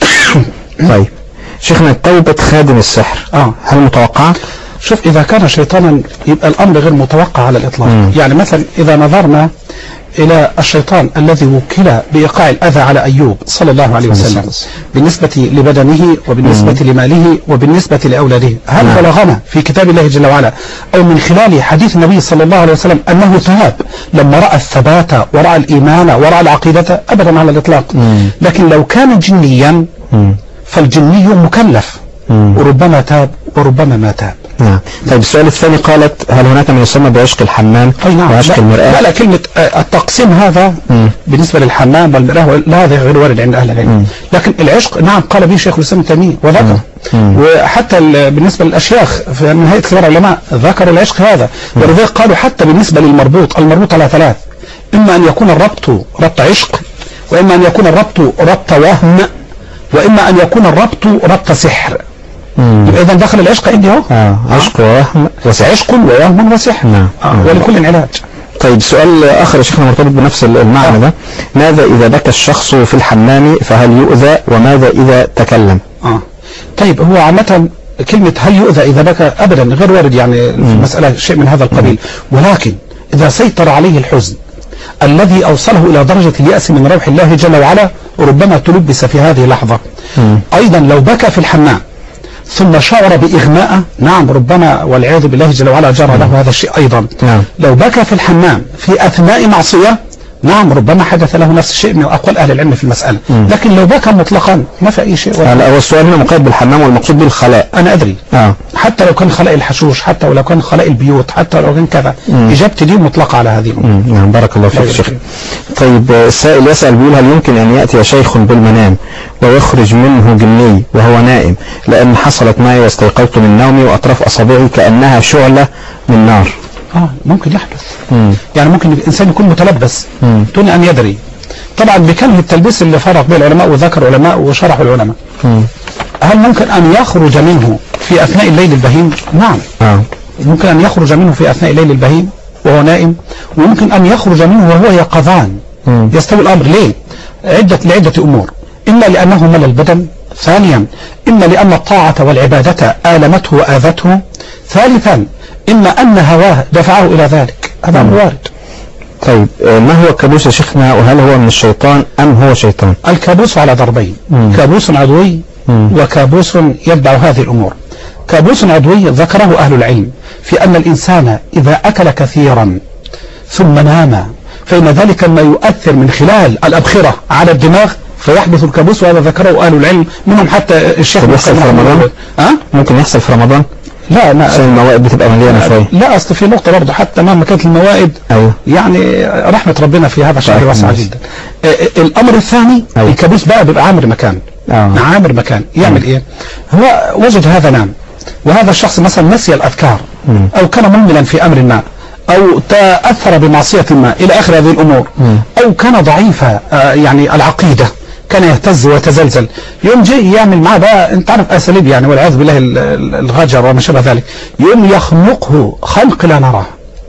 [SPEAKER 3] طيب شيخنا توبة خادم السحر
[SPEAKER 1] اه
[SPEAKER 3] هل متوقعة؟
[SPEAKER 1] شوف إذا كان شيطانا يبقى الأمر غير متوقع على الإطلاق. مم. يعني مثلا إذا نظرنا إلى الشيطان الذي وكل بإيقاع الأذى على أيوب صلى الله عليه وسلم بالنسبة لبدنه وبالنسبة مم. لماله وبالنسبة لأولاده، هل نعم. بلغنا في كتاب الله جل وعلا أو من خلال حديث النبي صلى الله عليه وسلم أنه تاب لما رأى الثبات ورأى الإيمان ورأى العقيدة؟ أبدا على الإطلاق. مم. لكن لو كان جنيا مم. فالجني مكلف مم. وربما تاب وربما ما تاب.
[SPEAKER 3] نعم. طيب السؤال الثاني قالت هل هناك من يسمى بعشق الحمام
[SPEAKER 1] نعم.
[SPEAKER 3] وعشق المرآة؟
[SPEAKER 1] لا لا كلمة التقسيم هذا مم. بالنسبة للحمام والمرآة لا هذا غير وارد عند أهل العلم، لكن العشق نعم قال به شيخ الإسلام ابن تيمية وذكر، وحتى بالنسبة للأشياخ في نهاية كبار العلماء ذكروا العشق هذا، ولذلك قالوا حتى بالنسبة للمربوط، المربوط على ثلاث، إما أن يكون الربط ربط عشق، وإما أن يكون الربط ربط وهم، وإما أن يكون الربط ربط سحر. يبقى إذا دخل العشق عندي اهو.
[SPEAKER 3] آه. عشق ووهم
[SPEAKER 1] عشق ووهم وسحر.
[SPEAKER 3] نعم.
[SPEAKER 1] آه. ولكل علاج.
[SPEAKER 3] طيب سؤال آخر يا شيخنا مرتبط بنفس المعنى ده، ماذا إذا بكى الشخص في الحمام فهل يؤذى، وماذا إذا تكلم؟
[SPEAKER 1] آه. طيب هو عامة كلمة هل يؤذى إذا بكى أبدا غير وارد يعني في المسألة شيء من هذا القبيل، ولكن إذا سيطر عليه الحزن الذي أوصله إلى درجة اليأس من روح الله جل وعلا ربما تلبس في هذه اللحظة. م. أيضا لو بكى في الحمام ثم شعر بإغماء نعم ربما والعياذ بالله جل وعلا جرى له هذا الشيء أيضا. نعم. لو بكى في الحمام في أثناء معصية نعم ربما حدث له نفس الشيء من أقوال أهل العلم في المسألة. مم. لكن لو بكى مطلقا ما في أي شيء.
[SPEAKER 3] هو السؤال هنا مقيد بالحمام والمقصود به الخلاء.
[SPEAKER 1] أنا أدري. آه. حتى لو كان خلاء الحشوش، حتى ولو كان خلاء البيوت، حتى لو كان كذا، إجابتي دي مطلقة على هذه.
[SPEAKER 3] نعم بارك الله فيك شيخ. طيب السائل يسأل بيقول هل يمكن أن يأتي شيخ بالمنام ويخرج منه جني وهو نائم، لأن حصلت معي واستيقظت من نومي وأطراف أصابعي كأنها شعلة من نار؟
[SPEAKER 1] آه ممكن يحدث. مم. يعني ممكن الإنسان يكون متلبس دون أن يدري. طبعا بكلمة التلبيس اللي فرق به العلماء وذكر العلماء وشرحوا العلماء. مم. هل ممكن أن يخرج منه في أثناء الليل البهيم؟ نعم. آه. ممكن أن يخرج منه في أثناء الليل البهيم وهو نائم، وممكن أن يخرج منه وهو يقظان. مم. يستوي الأمر ليه؟ عدة لعدة أمور، إما لأنه ملل البدن، ثانيا إما لأن الطاعة والعبادة آلمته وآذته، ثالثا إما أن هواه دفعه إلى ذلك. هذا أمر وارد.
[SPEAKER 3] طيب ما هو الكابوس يا شيخنا، وهل هو من الشيطان أم هو شيطان؟
[SPEAKER 1] الكابوس على ضربين، مم. كابوس عضوي مم. وكابوس يتبع هذه الأمور. كابوس عضوي ذكره أهل العلم في أن الإنسان إذا أكل كثيرا ثم نام فإن ذلك ما يؤثر من خلال الأبخرة على الدماغ فيحدث الكابوس، وهذا ذكره أهل العلم منهم حتى الشيخ.
[SPEAKER 3] يحصل في رمضان؟ أه؟ ممكن يحصل في رمضان؟
[SPEAKER 1] لا لا
[SPEAKER 3] عشان الموائد بتبقى مليانه شويه.
[SPEAKER 1] لا اصل في نقطه برضه حتى مهما كانت الموائد
[SPEAKER 3] ايوه
[SPEAKER 1] يعني رحمه ربنا في هذا الشهر واسعه جدا. الامر الثاني
[SPEAKER 3] أيوة.
[SPEAKER 1] الكابوس بقى بيبقى عامر مكان
[SPEAKER 3] آه.
[SPEAKER 1] عامر مكان يعمل
[SPEAKER 3] مم.
[SPEAKER 1] ايه؟ هو وجد هذا نام وهذا الشخص مثلا نسي الاذكار
[SPEAKER 3] مم.
[SPEAKER 1] او كان مهملا في امر ما او تاثر بمعصيه ما الى اخر هذه الامور
[SPEAKER 3] مم.
[SPEAKER 1] او كان ضعيف آه يعني العقيده كان يهتز ويتزلزل يوم جاي يعمل معاه بقى انت عارف اساليب يعني والعياذ بالله الغجر وما شابه ذلك يوم يخنقه خنق لا نراه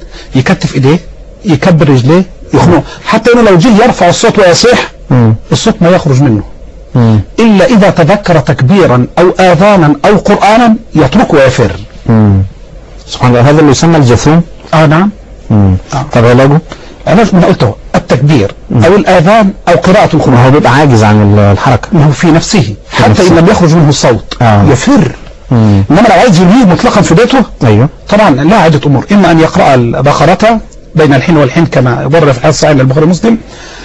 [SPEAKER 1] يكتف ايديه يكبر رجليه يخنقه حتى انه لو جه يرفع الصوت ويصيح
[SPEAKER 3] مم.
[SPEAKER 1] الصوت ما يخرج منه
[SPEAKER 3] مم.
[SPEAKER 1] الا اذا تذكر تكبيرا او اذانا او قرانا يتركه ويفر.
[SPEAKER 3] مم. سبحان الله. هذا اللي يسمى الجثوم.
[SPEAKER 1] اه نعم.
[SPEAKER 3] مم.
[SPEAKER 1] آه.
[SPEAKER 3] طب علاجه؟
[SPEAKER 1] علاج ما قلته التكبير مم. او الاذان او قراءه القران.
[SPEAKER 3] هو بيبقى عاجز عن الحركه.
[SPEAKER 1] ما هو في نفسه
[SPEAKER 3] في
[SPEAKER 1] حتى
[SPEAKER 3] نفسه.
[SPEAKER 1] ان لم يخرج منه الصوت
[SPEAKER 3] آه.
[SPEAKER 1] يفر.
[SPEAKER 3] مم.
[SPEAKER 1] انما لو عايز يلهيه مطلقا في بيته
[SPEAKER 3] ايوه
[SPEAKER 1] طبعا لا عده امور اما ان يقرا البقره بين الحين والحين كما ورد في الحديث الصحيح للبخاري ومسلم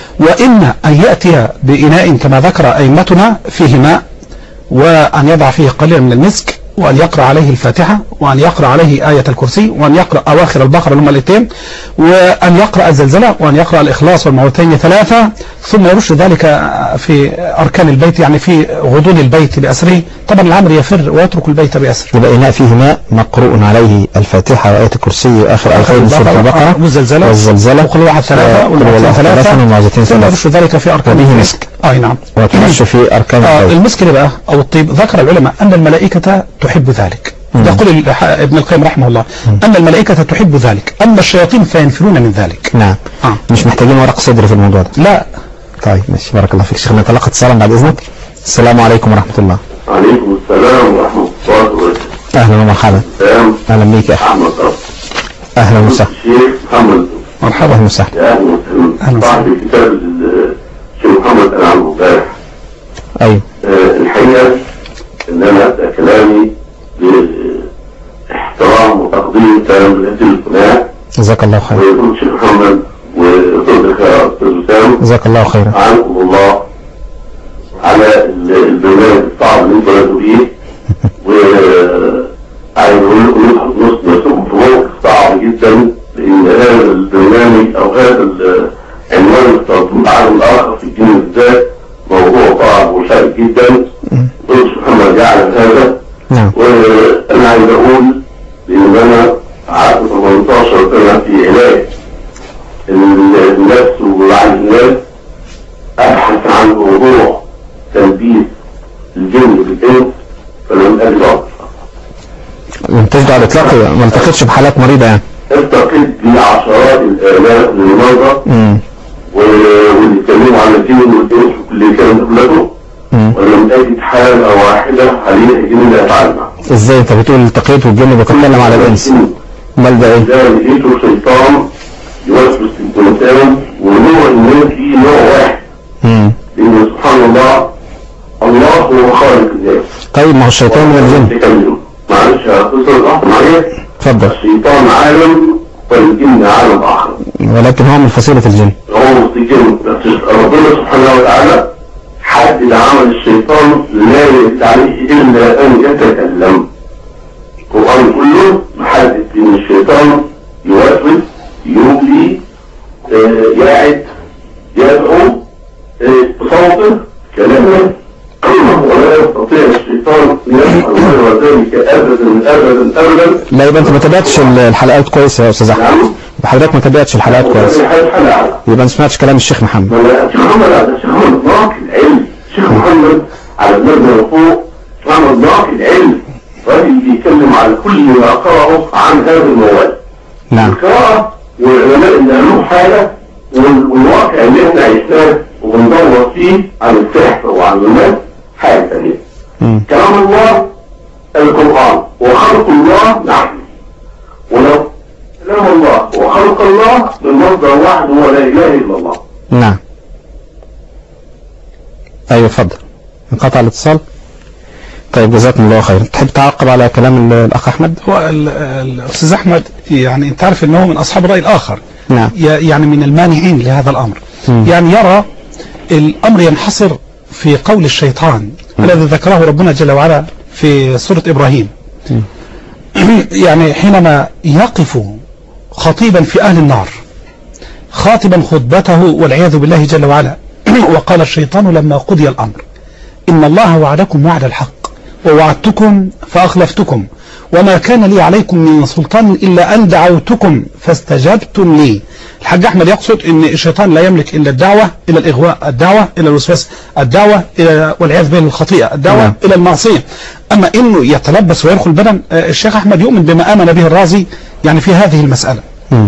[SPEAKER 1] واما ان ياتي باناء كما ذكر ائمتنا فيه ماء وان يضع فيه قليلا من المسك وأن يقرأ عليه الفاتحة وأن يقرأ عليه آية الكرسي وأن يقرأ أواخر البقرة اللي هم الاثنين وأن يقرأ الزلزلة وأن يقرأ الإخلاص والمعوذتين ثلاثة ثم يرش ذلك في أركان البيت يعني في غضون البيت بأسره. طبعا العمر يفر ويترك البيت بأسره.
[SPEAKER 3] يبقى إناء فيه ماء مقروء عليه الفاتحة وآية الكرسي وآخر آيتين من سورة البقرة
[SPEAKER 1] والزلزلة
[SPEAKER 3] والزلزلة
[SPEAKER 1] وكل واحد ثلاثة والمعوذتين ثلاثة
[SPEAKER 3] والمعوذتين
[SPEAKER 1] ثم
[SPEAKER 3] ثلاثة
[SPEAKER 1] يرش ذلك في أركان
[SPEAKER 3] وبه مسك.
[SPEAKER 1] آه نعم.
[SPEAKER 3] وترش في أركان
[SPEAKER 1] آه
[SPEAKER 3] البيت.
[SPEAKER 1] المسك بقى أو الطيب ذكر العلماء أن الملائكة تحب ذلك. يقول ابن القيم رحمه الله أن الملائكة تحب ذلك أما الشياطين فينفرون من ذلك.
[SPEAKER 3] نعم.
[SPEAKER 1] آه.
[SPEAKER 3] مش محتاجين ورق صدر في الموضوع ده.
[SPEAKER 1] لا.
[SPEAKER 3] طيب ماشي بارك الله فيك شيخنا. نتلقى اتصالا بعد إذنك. السلام عليكم ورحمة الله.
[SPEAKER 5] وعليكم السلام ورحمة الله وبركاته.
[SPEAKER 3] أهلا ومرحبا.
[SPEAKER 5] سلام.
[SPEAKER 3] أهلا بيك يا أخي.
[SPEAKER 5] أحمد رب.
[SPEAKER 3] أهلا وسهلا.
[SPEAKER 5] الشيخ محمد.
[SPEAKER 1] مرحبا.
[SPEAKER 3] أهلا وسهلا.
[SPEAKER 5] يا أهلا وسهلا. صاحب كتاب الشيخ محمد أنا عم امبارح.
[SPEAKER 3] أيوه.
[SPEAKER 5] آه الحقيقة إن أنا أبدأ كلامي باحترام وتقدير كلام الأسئلة القناع.
[SPEAKER 3] جزاك الله خير.
[SPEAKER 5] ويقول الشيخ محمد وصدق يا أستاذ وسام.
[SPEAKER 3] جزاك الله خيرا.
[SPEAKER 5] عنكم الله على البرنامج الصعب اللي انتوا بدأتوا فيه وعايز اقول لكم نص نفسكم في موقف صعب جدا لان هذا البرنامج او هذا العنوان التطبيق العالم الاخر في الدين بالذات موضوع صعب وشائك جدا. قلت محمد يعلم هذا.
[SPEAKER 3] نعم.
[SPEAKER 5] وانا عايز اقول لان انا قعدت ثمانية عشر سنه في علاج النفس وعالج الناس ابحث عن موضوع تلبيس الجن بالإنس فلم أجد أكثر.
[SPEAKER 3] لم تجد على الإطلاق ما التقيتش بحالات مريضة يعني؟
[SPEAKER 5] التقيت بعشرات الآلاف من المرضى واللي اتكلموا عن الجن والإنس وكل الكلام ده كله ولم أجد حالة واحدة عليها جن لا أفعل معه.
[SPEAKER 3] إزاي أنت بتقول التقيت والجن بيتكلم على الإنس؟ أمال ده إيه؟
[SPEAKER 5] ده لقيته شيطان يوسوس الإنسان ونوع الناس فيه نوع واحد.
[SPEAKER 3] امم
[SPEAKER 5] لأن سبحان الله الله هو خالق الناس.
[SPEAKER 3] طيب ما هو الشيطان من الجن.
[SPEAKER 5] معلش هتصل الأخ معايا.
[SPEAKER 3] اتفضل.
[SPEAKER 5] الشيطان عالم والجن عالم آخر.
[SPEAKER 3] ولكن هو من فصيلة الجن.
[SPEAKER 5] هو من الجن بس ربنا سبحانه وتعالى حدد عمل الشيطان لا يرد عليه إلا أن يتكلم. القرآن كله محدد إن الشيطان يوسوس يولي آه يعد يدعو بصوته كلامه ولا يستطيع الشيطان يفعل غير ذلك ابدا ابدا ابدا.
[SPEAKER 3] لا يبقى انت ما تابعتش الحلقات كويس يا استاذ احمد.
[SPEAKER 5] نعم.
[SPEAKER 3] حضرتك ما تابعتش الحلقات كويس. يبقى ما سمعتش كلام الشيخ محمد.
[SPEAKER 5] الشيخ محمد على الشيخ محمد ناقل العلم. الشيخ محمد على المبنى فوق محمد ناقل العلم. راجل بيتكلم على كل ما قرأه عن هذا المواد.
[SPEAKER 3] نعم.
[SPEAKER 5] القراءة والعلماء اللي له حالة والواقع اللي احنا عشناه وبندور فيه عن السحر وعن الناس حاجة ثانية. كلام الله القرآن وخلق الله نحن. ولو كلام الله وخلق الله من مصدر واحد هو لا إله إلا الله.
[SPEAKER 3] نعم. أيوة اتفضل. انقطع الاتصال. طيب جزاكم الله خير. تحب تعقب على كلام الأخ أحمد؟
[SPEAKER 1] هو الأستاذ أحمد يعني أنت عارف أنه من أصحاب الرأي الآخر.
[SPEAKER 3] نعم.
[SPEAKER 1] يعني من المانعين لهذا الأمر. م. يعني يرى الأمر ينحصر في قول الشيطان م. الذي ذكره ربنا جل وعلا في سورة إبراهيم. يعني حينما يقف خطيبا في أهل النار خاطبا خطبته والعياذ بالله جل وعلا وقال الشيطان لما قضي الأمر إن الله وعدكم وعد الحق ووعدتكم فأخلفتكم وما كان لي عليكم من سلطان إلا أن دعوتكم فاستجبتم لي. الحاج أحمد يقصد أن الشيطان لا يملك إلا الدعوة إلى الإغواء، الدعوة إلى الوسواس، الدعوة إلى والعياذ بالله الخطيئة، الدعوة م. إلى المعصية. أما إنه يتلبس ويدخل بدن، الشيخ أحمد يؤمن بما آمن به الرازي يعني في هذه المسألة.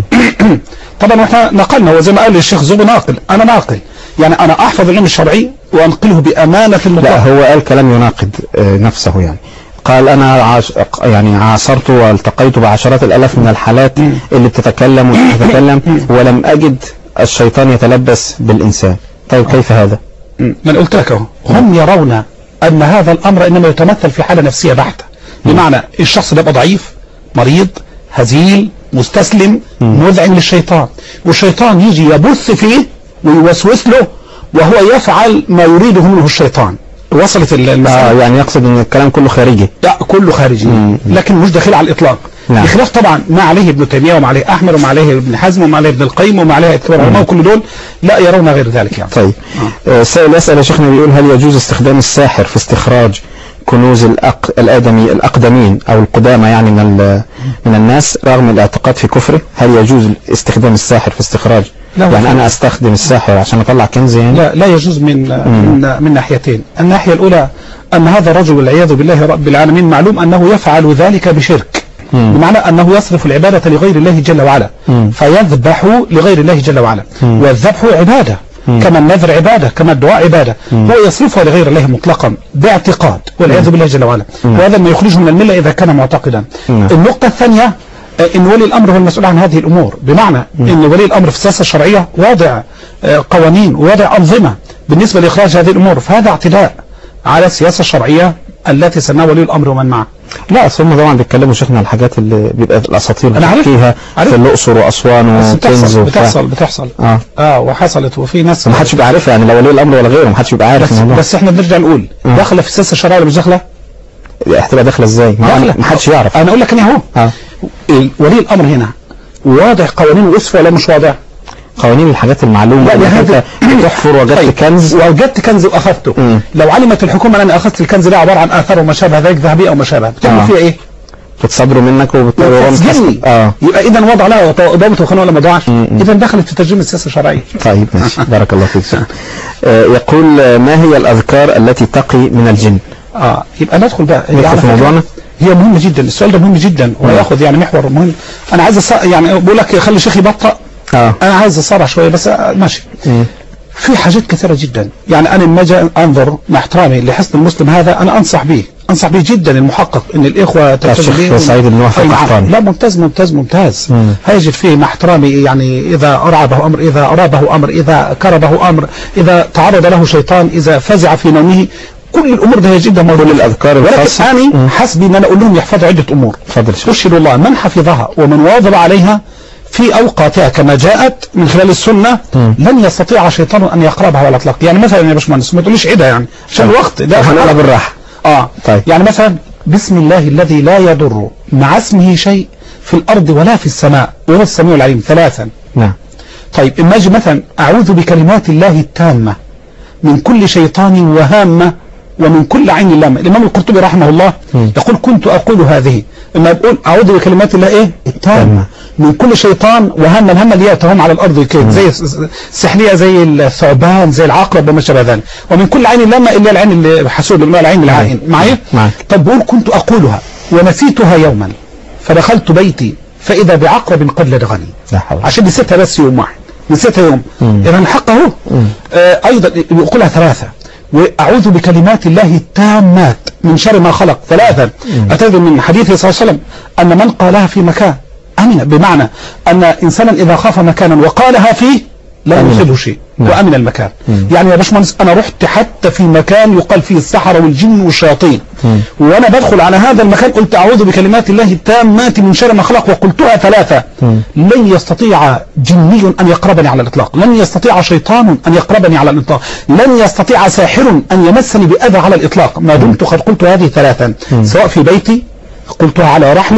[SPEAKER 1] طبعا احنا نقلنا، وزي ما قال الشيخ زوب ناقل، أنا ناقل يعني أنا أحفظ العلم الشرعي وأنقله بأمانة المطلق.
[SPEAKER 3] لا هو قال كلام يناقض نفسه، يعني قال أنا عاش يعني عاصرت والتقيت بعشرات الألاف من الحالات اللي بتتكلم وتتكلم ولم أجد الشيطان يتلبس بالإنسان. طيب كيف هذا؟
[SPEAKER 1] من قلت لك اهو، هم يرون أن هذا الأمر إنما يتمثل في حالة نفسية بحتة، بمعنى الشخص ده يبقى ضعيف مريض هزيل مستسلم مذعن للشيطان، والشيطان يجي يبث فيه ويوسوس له وهو يفعل ما يريده منه الشيطان. وصلت المسألة؟
[SPEAKER 3] آه يعني يقصد ان الكلام كله خارجي.
[SPEAKER 1] لا كله خارجي، مم. لكن مش داخل على الإطلاق. نعم. بخلاف طبعا ما عليه ابن تيمية وما عليه أحمد وما عليه ابن حزم وما عليه ابن القيم وما عليه كبار العلماء، وكل دول لا يرون غير ذلك يعني.
[SPEAKER 3] طيب آه. سائل يسأل يا شيخنا بيقول هل يجوز استخدام الساحر في استخراج كنوز الأق... الآدمي الأقدمين أو القدامى يعني من ال... من الناس رغم الاعتقاد في كفره؟ هل يجوز استخدام الساحر في استخراج؟ يعني أنا أستخدم الساحر عشان أطلع كنز يعني؟
[SPEAKER 1] لا لا يجوز من من, من ناحيتين. الناحية الأولى أن هذا الرجل والعياذ بالله رب العالمين معلوم أنه يفعل ذلك بشرك، مم. بمعنى أنه يصرف العبادة لغير الله جل وعلا، مم. فيذبح لغير الله جل وعلا، مم. والذبح عبادة، مم. كما النذر عبادة، كما الدعاء عبادة، مم. هو يصرفها لغير الله مطلقا باعتقاد والعياذ بالله جل وعلا، مم. وهذا ما يخرجه من الملة إذا كان معتقدا. مم. النقطة الثانية إن ولي الأمر هو المسؤول عن هذه الأمور، بمعنى مم. إن ولي الأمر في السياسة الشرعية واضع قوانين وواضع أنظمة بالنسبة لإخراج هذه الأمور، فهذا اعتداء على السياسة الشرعية التي سنها ولي الأمر ومن معه.
[SPEAKER 3] لا أصل هم طبعا بيتكلموا شيخنا على الحاجات اللي بيبقى الأساطير بتحكيها في الأقصر وأسوان وكنز
[SPEAKER 1] بتحصل بتحصل بتحصل اه اه وحصلت، وفي ناس
[SPEAKER 3] ما حدش بيبقى عارفها يعني، لا ولي الأمر ولا غيره ما حدش بيبقى عارف
[SPEAKER 1] بس, بس احنا بنرجع نقول داخله في السياسة الشرعية ولا مش داخله؟
[SPEAKER 3] هتبقى داخله ازاي؟ ما حدش يعرف.
[SPEAKER 1] انا اقول لك انا اهو اه ولي الأمر هنا واضح قوانين وصف ولا مش واضح؟
[SPEAKER 3] قوانين الحاجات المعلومة اللي انت بتحفر وجدت طيب. كنز
[SPEAKER 1] وجدت كنز واخذته، مم. لو علمت الحكومة ان انا اخذت الكنز ده عبارة عن اثار وما شابه ذلك ذهبي او ما شابه، بتعمل آه. فيها ايه؟
[SPEAKER 3] بتصبروا منك وبتسجني. اه
[SPEAKER 1] يبقى اذا وضع لها ضابط وقانون ولا ما ضاعش؟ اذا دخلت في ترجمة السياسة الشرعية.
[SPEAKER 3] طيب ماشي بارك الله فيك. آه يقول ما هي الأذكار التي تقي من الجن؟
[SPEAKER 1] اه يبقى ندخل بقى
[SPEAKER 3] في موضوعنا.
[SPEAKER 1] هي مهمة جدا، السؤال ده مهم جدا وياخذ يعني محور مهم. انا عايز أص... يعني بقول لك خلي الشيخ يبطأ، آه. انا عايز اصارع شويه بس ماشي. مم. في حاجات كثيره جدا، يعني انا لما اجي انظر مع احترامي لحسن المسلم هذا انا انصح به انصح به جدا المحقق ان الاخوه
[SPEAKER 3] تلتزم سعيد الموافق احترامي.
[SPEAKER 1] لا ممتاز ممتاز ممتاز مم. هيجد فيه مع احترامي يعني اذا ارعبه امر، اذا ارابه امر، اذا كربه امر، اذا تعرض له شيطان، اذا فزع في نومه، كل الامور ده يجدها موجوده للاذكار الخاصه. ولكن انا حسبي ان انا اقول لهم يحفظوا عده امور.
[SPEAKER 3] اتفضل.
[SPEAKER 1] اشهد الله من حفظها ومن واظب عليها في أوقاتها كما جاءت من خلال السنة م. لن يستطيع شيطان أن يقربها على الإطلاق. يعني مثلا يا باشمهندس ما تقوليش عيدها يعني عشان الوقت ده
[SPEAKER 3] هنقولها بالراحة.
[SPEAKER 1] اه طيب. يعني مثلا بسم الله الذي لا يضر مع اسمه شيء في الأرض ولا في السماء وهو السميع العليم ثلاثا.
[SPEAKER 3] نعم.
[SPEAKER 1] طيب اما اجي مثلا أعوذ بكلمات الله التامة من كل شيطان وهامة ومن كل عين لامة. الإمام القرطبي رحمه الله م. يقول كنت أقول هذه اما بقول أعوذ بكلمات الله إيه التامة من كل شيطان وهم الهم اللي يتهم على الأرض كده زي السحلية زي الثعبان زي العقرب وما شابه ذلك، ومن كل عين لامة إلا العين اللي حسود اللي العين العين معايا. طب بقول كنت أقولها ونسيتها يوما فدخلت بيتي فإذا بعقرب قد لدغني، عشان نسيتها بس يوم واحد، نسيتها يوم إذا حقه. آه أيضا يقولها ثلاثة، وأعوذ بكلمات الله التامات من شر ما خلق ثلاثا. أتذكر من حديثه صلى الله عليه وسلم أن من قالها في مكان أمن، بمعنى أن إنسانا إذا خاف مكانا وقالها فيه لا يصيبه شيء وأمن المكان. مم. يعني يا باشمهندس أنا رحت حتى في مكان يقال فيه السحرة والجن والشياطين، مم. وأنا بدخل على هذا المكان قلت أعوذ بكلمات الله التامات من شر ما خلق وقلتها ثلاثة. مم. لن يستطيع جني أن يقربني على الإطلاق، لن يستطيع شيطان أن يقربني على الإطلاق، لن يستطيع ساحر أن يمسني بأذى على الإطلاق ما دمت قد قلت هذه ثلاثا، سواء في بيتي قلتها على رحلي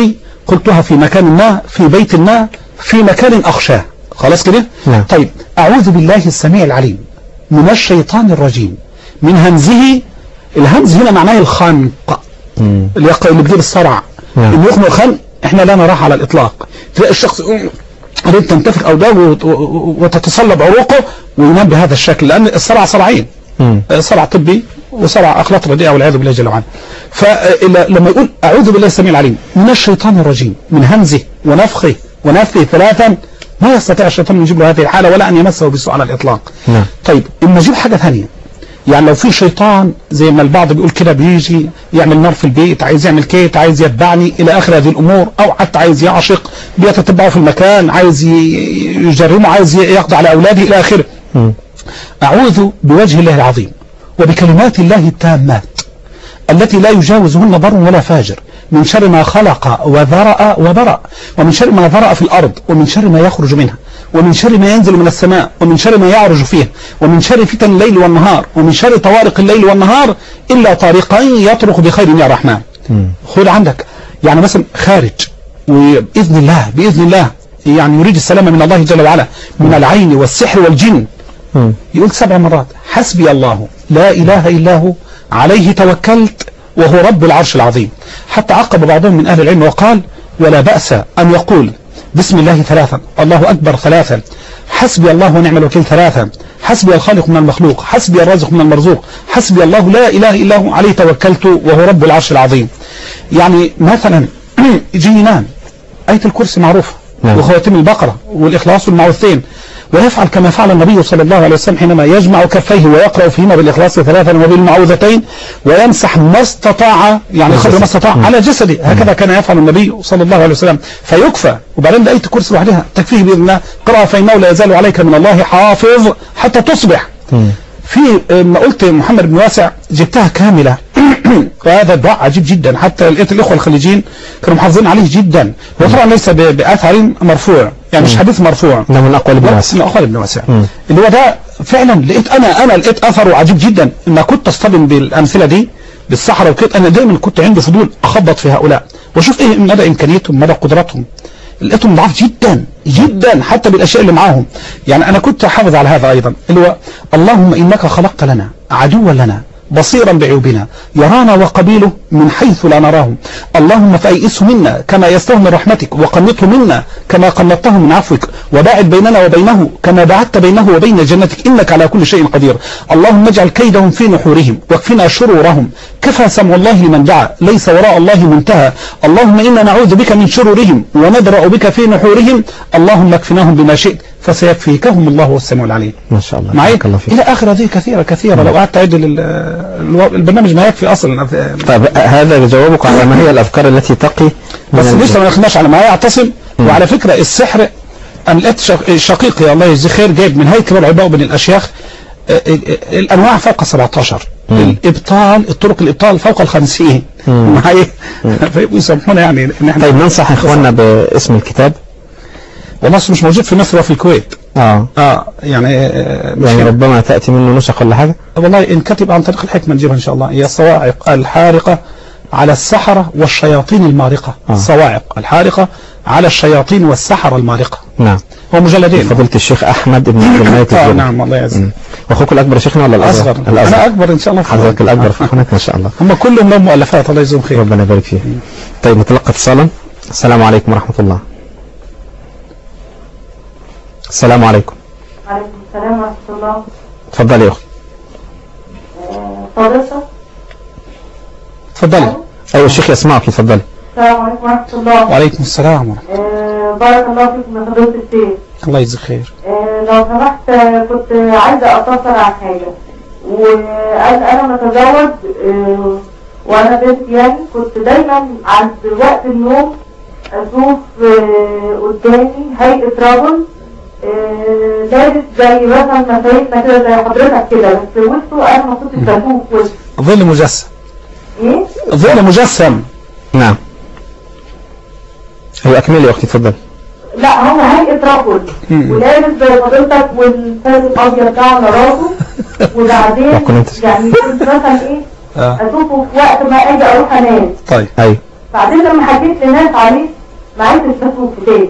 [SPEAKER 1] قلتها في مكان ما، في بيت ما، في مكان أخشاه. خلاص كده؟
[SPEAKER 3] نعم.
[SPEAKER 1] طيب أعوذ بالله السميع العليم من الشيطان الرجيم من همزه. الهمز هنا معناه الخنق اللي اللي بيجيب الصرع.
[SPEAKER 3] نعم.
[SPEAKER 1] اللي يخنق خنق احنا لا نراه على الإطلاق. تلاقي الشخص أريد تنتفخ أوداجه وتتصلب عروقه وينام بهذا الشكل، لأن الصرع صرعين، صرع طبي وصرع أخلاق رديئة والعياذ بالله جل وعلا. فلما يقول أعوذ بالله السميع العليم من الشيطان الرجيم من همزه ونفخه ونفثه ثلاثا، ما يستطيع الشيطان أن يجيب له هذه الحالة ولا أن يمسه بسوء على الإطلاق. نعم. طيب إما نجيب حاجة ثانية، يعني لو في شيطان زي ما البعض بيقول كده بيجي يعمل نار في البيت، عايز يعمل كيت، عايز يتبعني إلى آخر هذه الأمور، أو حتى عايز يعشق بيتتبعه في المكان، عايز يجرمه، عايز يقضي على أولاده إلى آخره. أعوذ بوجه الله العظيم وبكلمات الله التامات التي لا يجاوزهن بر ولا فاجر من شر ما خلق وذرأ وبرأ، ومن شر ما ذرأ في الأرض، ومن شر ما يخرج منها، ومن شر ما ينزل من السماء، ومن شر ما يعرج فيها، ومن شر فتن الليل والنهار، ومن شر طوارق الليل والنهار إلا طارقين يطرق بخير يا رحمن. خذ عندك يعني مثلا خارج وبإذن الله بإذن الله يعني يريد السلامة من الله جل وعلا من العين والسحر والجن، يقول سبع مرات حسبي الله لا إله إلا هو عليه توكلت وهو رب العرش العظيم. حتى عقب بعضهم من أهل العلم وقال ولا بأس أن يقول بسم الله ثلاثا، الله أكبر ثلاثا، حسبي الله ونعم الوكيل ثلاثا، حسبي الخالق من المخلوق، حسبي الرازق من المرزوق، حسبي الله لا إله إلا هو عليه توكلت وهو رب العرش العظيم. يعني مثلا يجي ينام آية الكرسي معروفة وخواتم البقرة والإخلاص والمعوذتين، ويفعل كما فعل النبي صلى الله عليه وسلم حينما يجمع كفيه ويقرأ فيهما بالإخلاص ثلاثا وبالمعوذتين ويمسح ما استطاع يعني قدر ما استطاع على جسده، هكذا كان يفعل النبي صلى الله عليه وسلم فيكفى. وبعدين آية الكرسي لوحدها تكفيه بإذن الله، قرأ فإنه لا يزال عليك من الله حافظ حتى تصبح. في ما قلت محمد بن واسع جبتها كاملة وهذا دعاء عجيب جدا، حتى لقيت الإخوة الخليجيين كانوا محافظين عليه جدا، وطبعا ليس بأثر مرفوع يعني مش حديث مرفوع،
[SPEAKER 3] ده من أقوال ابن واسع،
[SPEAKER 1] من أقوال ابن واسع اللي هو ده فعلا. لقيت أنا أنا لقيت أثره عجيب جدا، إن كنت أصطدم بالأمثلة دي بالصحراء وكده، أنا دايما كنت عندي فضول أخبط في هؤلاء وأشوف إيه مدى إمكانيتهم مدى قدراتهم. لقيتهم ضعاف جدا جدا حتى بالأشياء اللي معاهم. يعني أنا كنت أحافظ على هذا أيضا اللي هو اللهم إنك خلقت لنا عدوا لنا بصيرا بعيوبنا يرانا وقبيله من حيث لا نراهم، اللهم فأيئسه منا كما يستوه من رحمتك وقنطه منا كما قنطته من عفوك وباعد بيننا وبينه كما بعدت بينه وبين جنتك إنك على كل شيء قدير، اللهم اجعل كيدهم في نحورهم واكفنا شرورهم، كفى سمع الله لمن دعا ليس وراء الله منتهى، اللهم إنا نعوذ بك من شرورهم ونبرأ بك في نحورهم، اللهم اكفناهم بما شئت فسيكفيكهم الله والسميع العليم.
[SPEAKER 3] ما شاء الله
[SPEAKER 1] معي
[SPEAKER 3] الله
[SPEAKER 1] إلى آخر هذه كثيرة كثيرة مم. لو قعدت أعد البرنامج ما يكفي أصلا.
[SPEAKER 3] طيب هذا جوابك على ما هي الأفكار التي تقي
[SPEAKER 1] بس لسه ما نخناش على ما يعتصم. وعلى فكرة السحر أنا لقيت شقيقي الله يجزيه خير جايب من هيكل العباء بين الأشياخ الأنواع فوق سبعة عشر، الإبطال الطرق الإبطال فوق الخمسين معي فيبقوا يسامحونا يعني إن احنا.
[SPEAKER 3] طيب ننصح إخواننا باسم الكتاب.
[SPEAKER 1] والله مش موجود في مصر وفي الكويت.
[SPEAKER 3] اه
[SPEAKER 1] اه يعني
[SPEAKER 3] يعني ربما تأتي منه نسخ ولا حاجة.
[SPEAKER 1] والله إن كتب عن طريق الحكمة نجيبها إن شاء الله. هي الصواعق الحارقة على السحرة والشياطين المارقة. آه. الصواعق الحارقة على الشياطين والسحرة المارقة.
[SPEAKER 3] نعم.
[SPEAKER 1] هو مجلدين.
[SPEAKER 3] فضيلة الشيخ أحمد بن عبد الملك
[SPEAKER 1] آه نعم الله يعزك.
[SPEAKER 3] وأخوك الأكبر شيخنا ولا الأصغر؟
[SPEAKER 1] الأصغر. أنا أكبر إن شاء الله.
[SPEAKER 3] حضرتك الأكبر في هناك ما شاء الله.
[SPEAKER 1] هم كلهم لهم مؤلفات الله يجزيهم خير.
[SPEAKER 3] ربنا يبارك فيه. طيب نتلقى اتصالا. السلام عليكم ورحمة الله. السلام عليكم.
[SPEAKER 6] وعليكم السلام ورحمة الله.
[SPEAKER 3] تفضلي يا أختي.
[SPEAKER 6] فضيلتك.
[SPEAKER 1] تفضلي.
[SPEAKER 3] أيوة الشيخ يسمعك تفضلي.
[SPEAKER 6] السلام عليكم ورحمة الله.
[SPEAKER 1] وعليكم السلام ورحمة الله.
[SPEAKER 6] أه بارك الله فيكم يا فضيلة الشيخ.
[SPEAKER 1] الله يجزيك خير.
[SPEAKER 6] أه لو سمحت كنت عايزة أتصل عن حاجة، وأنا متزوج أه وأنا بنت يعني كنت دايما عند وقت النوم أشوف أه قدامي هيئة رجل أه لابس زي مثلا مسايتنا كده زي حضرتك كده، بس وشه أنا ما كنتش بشوف وشه.
[SPEAKER 1] ظل مجسم.
[SPEAKER 6] إيه؟
[SPEAKER 1] ظل مجسم.
[SPEAKER 3] نعم. هو أكمل يا أختي تفضل.
[SPEAKER 6] لا هو هيئة رجل ولابس زي فضيلتك والفارس الأبيض ده على راسه، وبعدين يعني كنت مثلا إيه أشوفه في وقت ما أجي أروح أنام.
[SPEAKER 1] طيب.
[SPEAKER 3] أيوه.
[SPEAKER 6] بعدين لما حكيت لناس عليه ما عرفتش اسمه كتاب.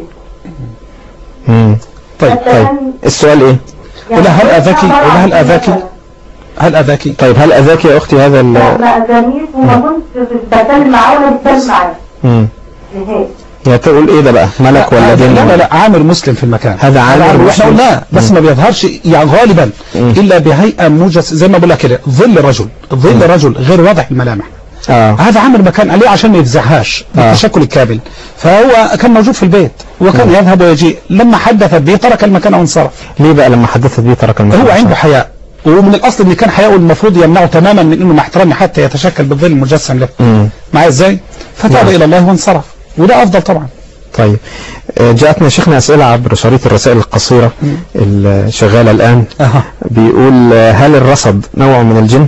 [SPEAKER 3] امم
[SPEAKER 1] طيب
[SPEAKER 3] طيب السؤال ايه؟
[SPEAKER 1] ولا هل اذاكي ولا هل اذاكي هل اذاكي
[SPEAKER 3] طيب هل اذاكي يا اختي هذا ال
[SPEAKER 6] لا ما اذانيش وما كنتش بتكلم معاه ولا بتكلم معاه
[SPEAKER 3] امم
[SPEAKER 6] نهائي.
[SPEAKER 3] يا تقول ايه ده بقى، ملك ولا جن؟
[SPEAKER 1] لا لا عامر مسلم في المكان،
[SPEAKER 3] هذا عامر
[SPEAKER 1] واحنا
[SPEAKER 3] مسلم.
[SPEAKER 1] قلنا بس ما بيظهرش يعني غالبا الا بهيئه موجز زي ما بقول لك كده، ظل رجل ظل رجل غير واضح الملامح.
[SPEAKER 3] اه
[SPEAKER 1] هذا عامر مكان عليه عشان ما يفزعهاش بالتشكل الكامل، فهو كان موجود في البيت وكان
[SPEAKER 3] مم.
[SPEAKER 1] يذهب ويجي، لما حدثت به ترك المكان وانصرف.
[SPEAKER 3] ليه بقى لما حدثت بيه ترك المكان؟
[SPEAKER 1] هو عنده حياء، ومن الاصل ان كان حياء المفروض يمنعه تماما من انه مع احترامه حتى يتشكل بالظل المجسم له.
[SPEAKER 3] امم
[SPEAKER 1] معايا ازاي؟ فتاب
[SPEAKER 3] نعم.
[SPEAKER 1] الى الله وانصرف، وده افضل طبعا.
[SPEAKER 3] طيب آه، جاءتنا شيخنا أسئلة عبر شريط الرسائل القصيرة الشغالة الآن.
[SPEAKER 1] أها.
[SPEAKER 3] بيقول آه، هل الرصد نوع من الجن؟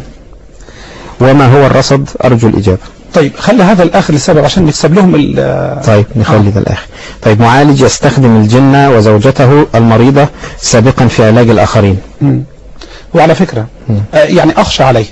[SPEAKER 3] وما هو الرصد؟ أرجو الإجابة.
[SPEAKER 1] طيب خلي هذا الآخر للسبب عشان نكسب لهم ال
[SPEAKER 3] طيب نخلي ده الآخر. طيب معالج يستخدم الجن وزوجته المريضة سابقا في علاج الآخرين.
[SPEAKER 1] مم. وعلى فكرة آه يعني أخشى عليه،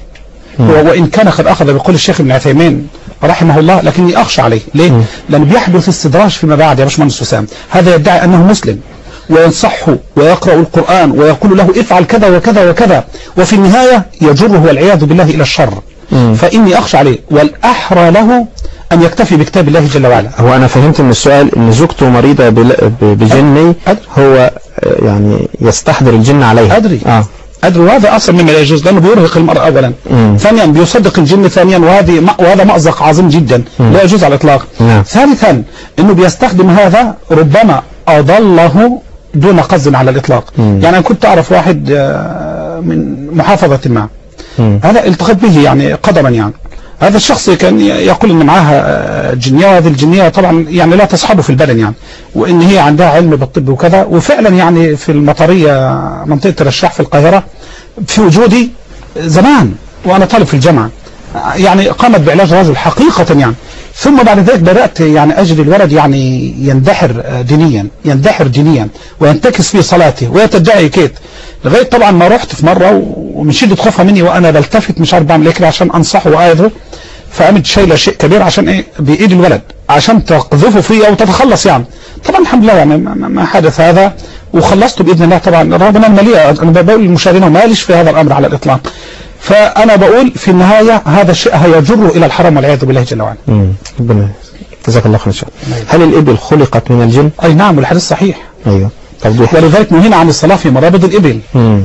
[SPEAKER 1] وإن كان قد أخذ بقول الشيخ ابن عثيمين رحمه الله، لكني أخشى عليه. ليه؟
[SPEAKER 3] مم.
[SPEAKER 1] لأن بيحدث استدراج فيما بعد يا باشمهندس وسام. هذا يدعي أنه مسلم وينصحه ويقرأ القرآن ويقول له افعل كذا وكذا وكذا، وفي النهاية يجره والعياذ بالله إلى الشر.
[SPEAKER 3] مم.
[SPEAKER 1] فإني أخشى عليه، والأحرى له أن يكتفي بكتاب الله جل وعلا.
[SPEAKER 3] هو أنا فهمت من السؤال أن زوجته مريضة بل- ب- بجني،
[SPEAKER 1] أدري.
[SPEAKER 3] هو آه، يعني يستحضر الجن عليها.
[SPEAKER 1] أدري.
[SPEAKER 3] آه.
[SPEAKER 1] أدري، وهذا أصلا مما لا يجوز لأنه بيرهق المرأة أولا.
[SPEAKER 3] مم.
[SPEAKER 1] ثانيا بيصدق الجن، ثانيا وهذه م- وهذا مأزق عظيم جدا
[SPEAKER 3] مم.
[SPEAKER 1] لا يجوز على الإطلاق.
[SPEAKER 3] نعم.
[SPEAKER 1] ثالثا أنه بيستخدم هذا ربما أضله دون قصد على الإطلاق.
[SPEAKER 3] مم.
[SPEAKER 1] يعني أنا كنت أعرف واحد آه، من محافظة ما،
[SPEAKER 3] مم.
[SPEAKER 1] هذا التقيت به يعني قدما، يعني هذا الشخص كان ي- يقول ان معاها جنية، وهذه الجنية طبعا يعني لا تصحبه في البدن يعني، وان هي عندها علم بالطب وكذا. وفعلا يعني في المطرية منطقة الرشاح في القاهرة في وجودي زمان وانا طالب في الجامعة، يعني قامت بعلاج رجل حقيقة يعني. ثم بعد ذلك بدأت يعني أجد الولد يعني يندحر دينيا، يندحر دينيا وينتكس في صلاته ويتدعي كيت، لغاية طبعا ما رحت في مرة ومن شدة خوفها مني وأنا بلتفت مش عارف بعمل ايه كده عشان أنصحه وآيذه، فقامت شايلة شيء كبير عشان ايه بإيد الولد عشان تقذفه فيه أو تتخلص يعني. طبعا الحمد لله يعني ما ما حدث هذا وخلصته بإذن الله. طبعا ربنا المليئة، أنا بقول للمشاهدين وماليش في هذا الأمر على الإطلاق. فأنا بقول في النهاية هذا الشيء هيجره إلى الحرام والعياذ بالله جل وعلا.
[SPEAKER 3] مم. ربنا جزاك الله خير. هل الإبل خلقت من الجن؟
[SPEAKER 1] أي نعم، والحديث صحيح.
[SPEAKER 3] أيوه. توضيح.
[SPEAKER 1] ولذلك نهينا عن الصلاة في مرابض الإبل.
[SPEAKER 3] مم.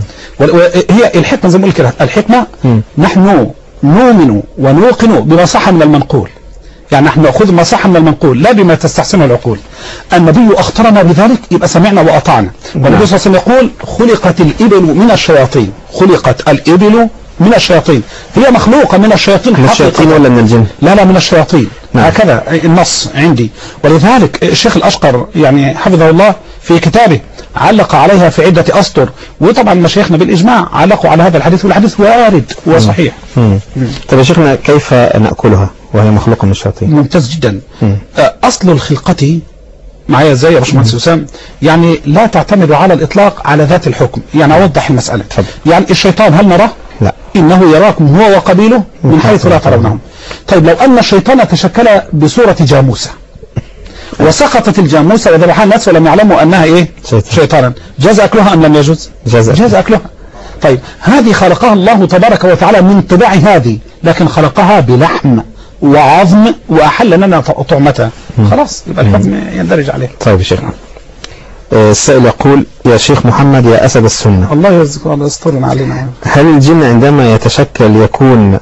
[SPEAKER 1] وهي الحكمة زي ما قلت كده، الحكمة
[SPEAKER 3] مم.
[SPEAKER 1] نحن نؤمن ونوقن بما صح من المنقول، يعني نحن نأخذ ما صح من المنقول لا بما تستحسنه العقول. النبي أخطرنا بذلك يبقى سمعنا وأطعنا. والنبي صلى الله عليه وسلم يقول خلقت الإبل من الشياطين، خلقت الإبل من الشياطين، هي مخلوقة من الشياطين.
[SPEAKER 3] من الشياطين ولا من الجن؟
[SPEAKER 1] لا لا من الشياطين.
[SPEAKER 3] نعم.
[SPEAKER 1] هكذا النص عندي. ولذلك الشيخ الأشقر يعني حفظه الله في كتابه علق عليها في عدة أسطر، وطبعا مشايخنا بالإجماع علقوا على هذا الحديث، والحديث وارد وصحيح.
[SPEAKER 3] مم. طب يا شيخنا كيف نأكلها وهي مخلوقة من الشياطين؟
[SPEAKER 1] ممتاز جدا.
[SPEAKER 3] مم.
[SPEAKER 1] أصل الخلقة معايا ازاي يا باشمهندس وسام، يعني لا تعتمد على الإطلاق على ذات الحكم. يعني أوضح المسألة.
[SPEAKER 3] تفضل.
[SPEAKER 1] يعني الشيطان هل نراه؟
[SPEAKER 3] لا.
[SPEAKER 1] إنه يراكم هو وقبيله من حيث لا ترونهم. طيب لو أن الشيطان تشكل بصورة جاموسة وسقطت الجاموسة وذبحها الناس ولم يعلموا أنها إيه؟
[SPEAKER 3] شيطان.
[SPEAKER 1] شيطانا، جاز أكلها أم لم يجوز؟
[SPEAKER 3] جاز.
[SPEAKER 1] جاز أكلها. طيب هذه خلقها الله تبارك وتعالى من طباع هذه، لكن خلقها بلحم وعظم وأحل لنا طعمتها، خلاص يبقى الحكم يندرج عليه.
[SPEAKER 3] طيب يا شيخ. آه، السائل يقول يا شيخ محمد يا أسد السنة،
[SPEAKER 1] الله يرزقنا الله يسترنا علينا.
[SPEAKER 3] هل الجن عندما يتشكل يكون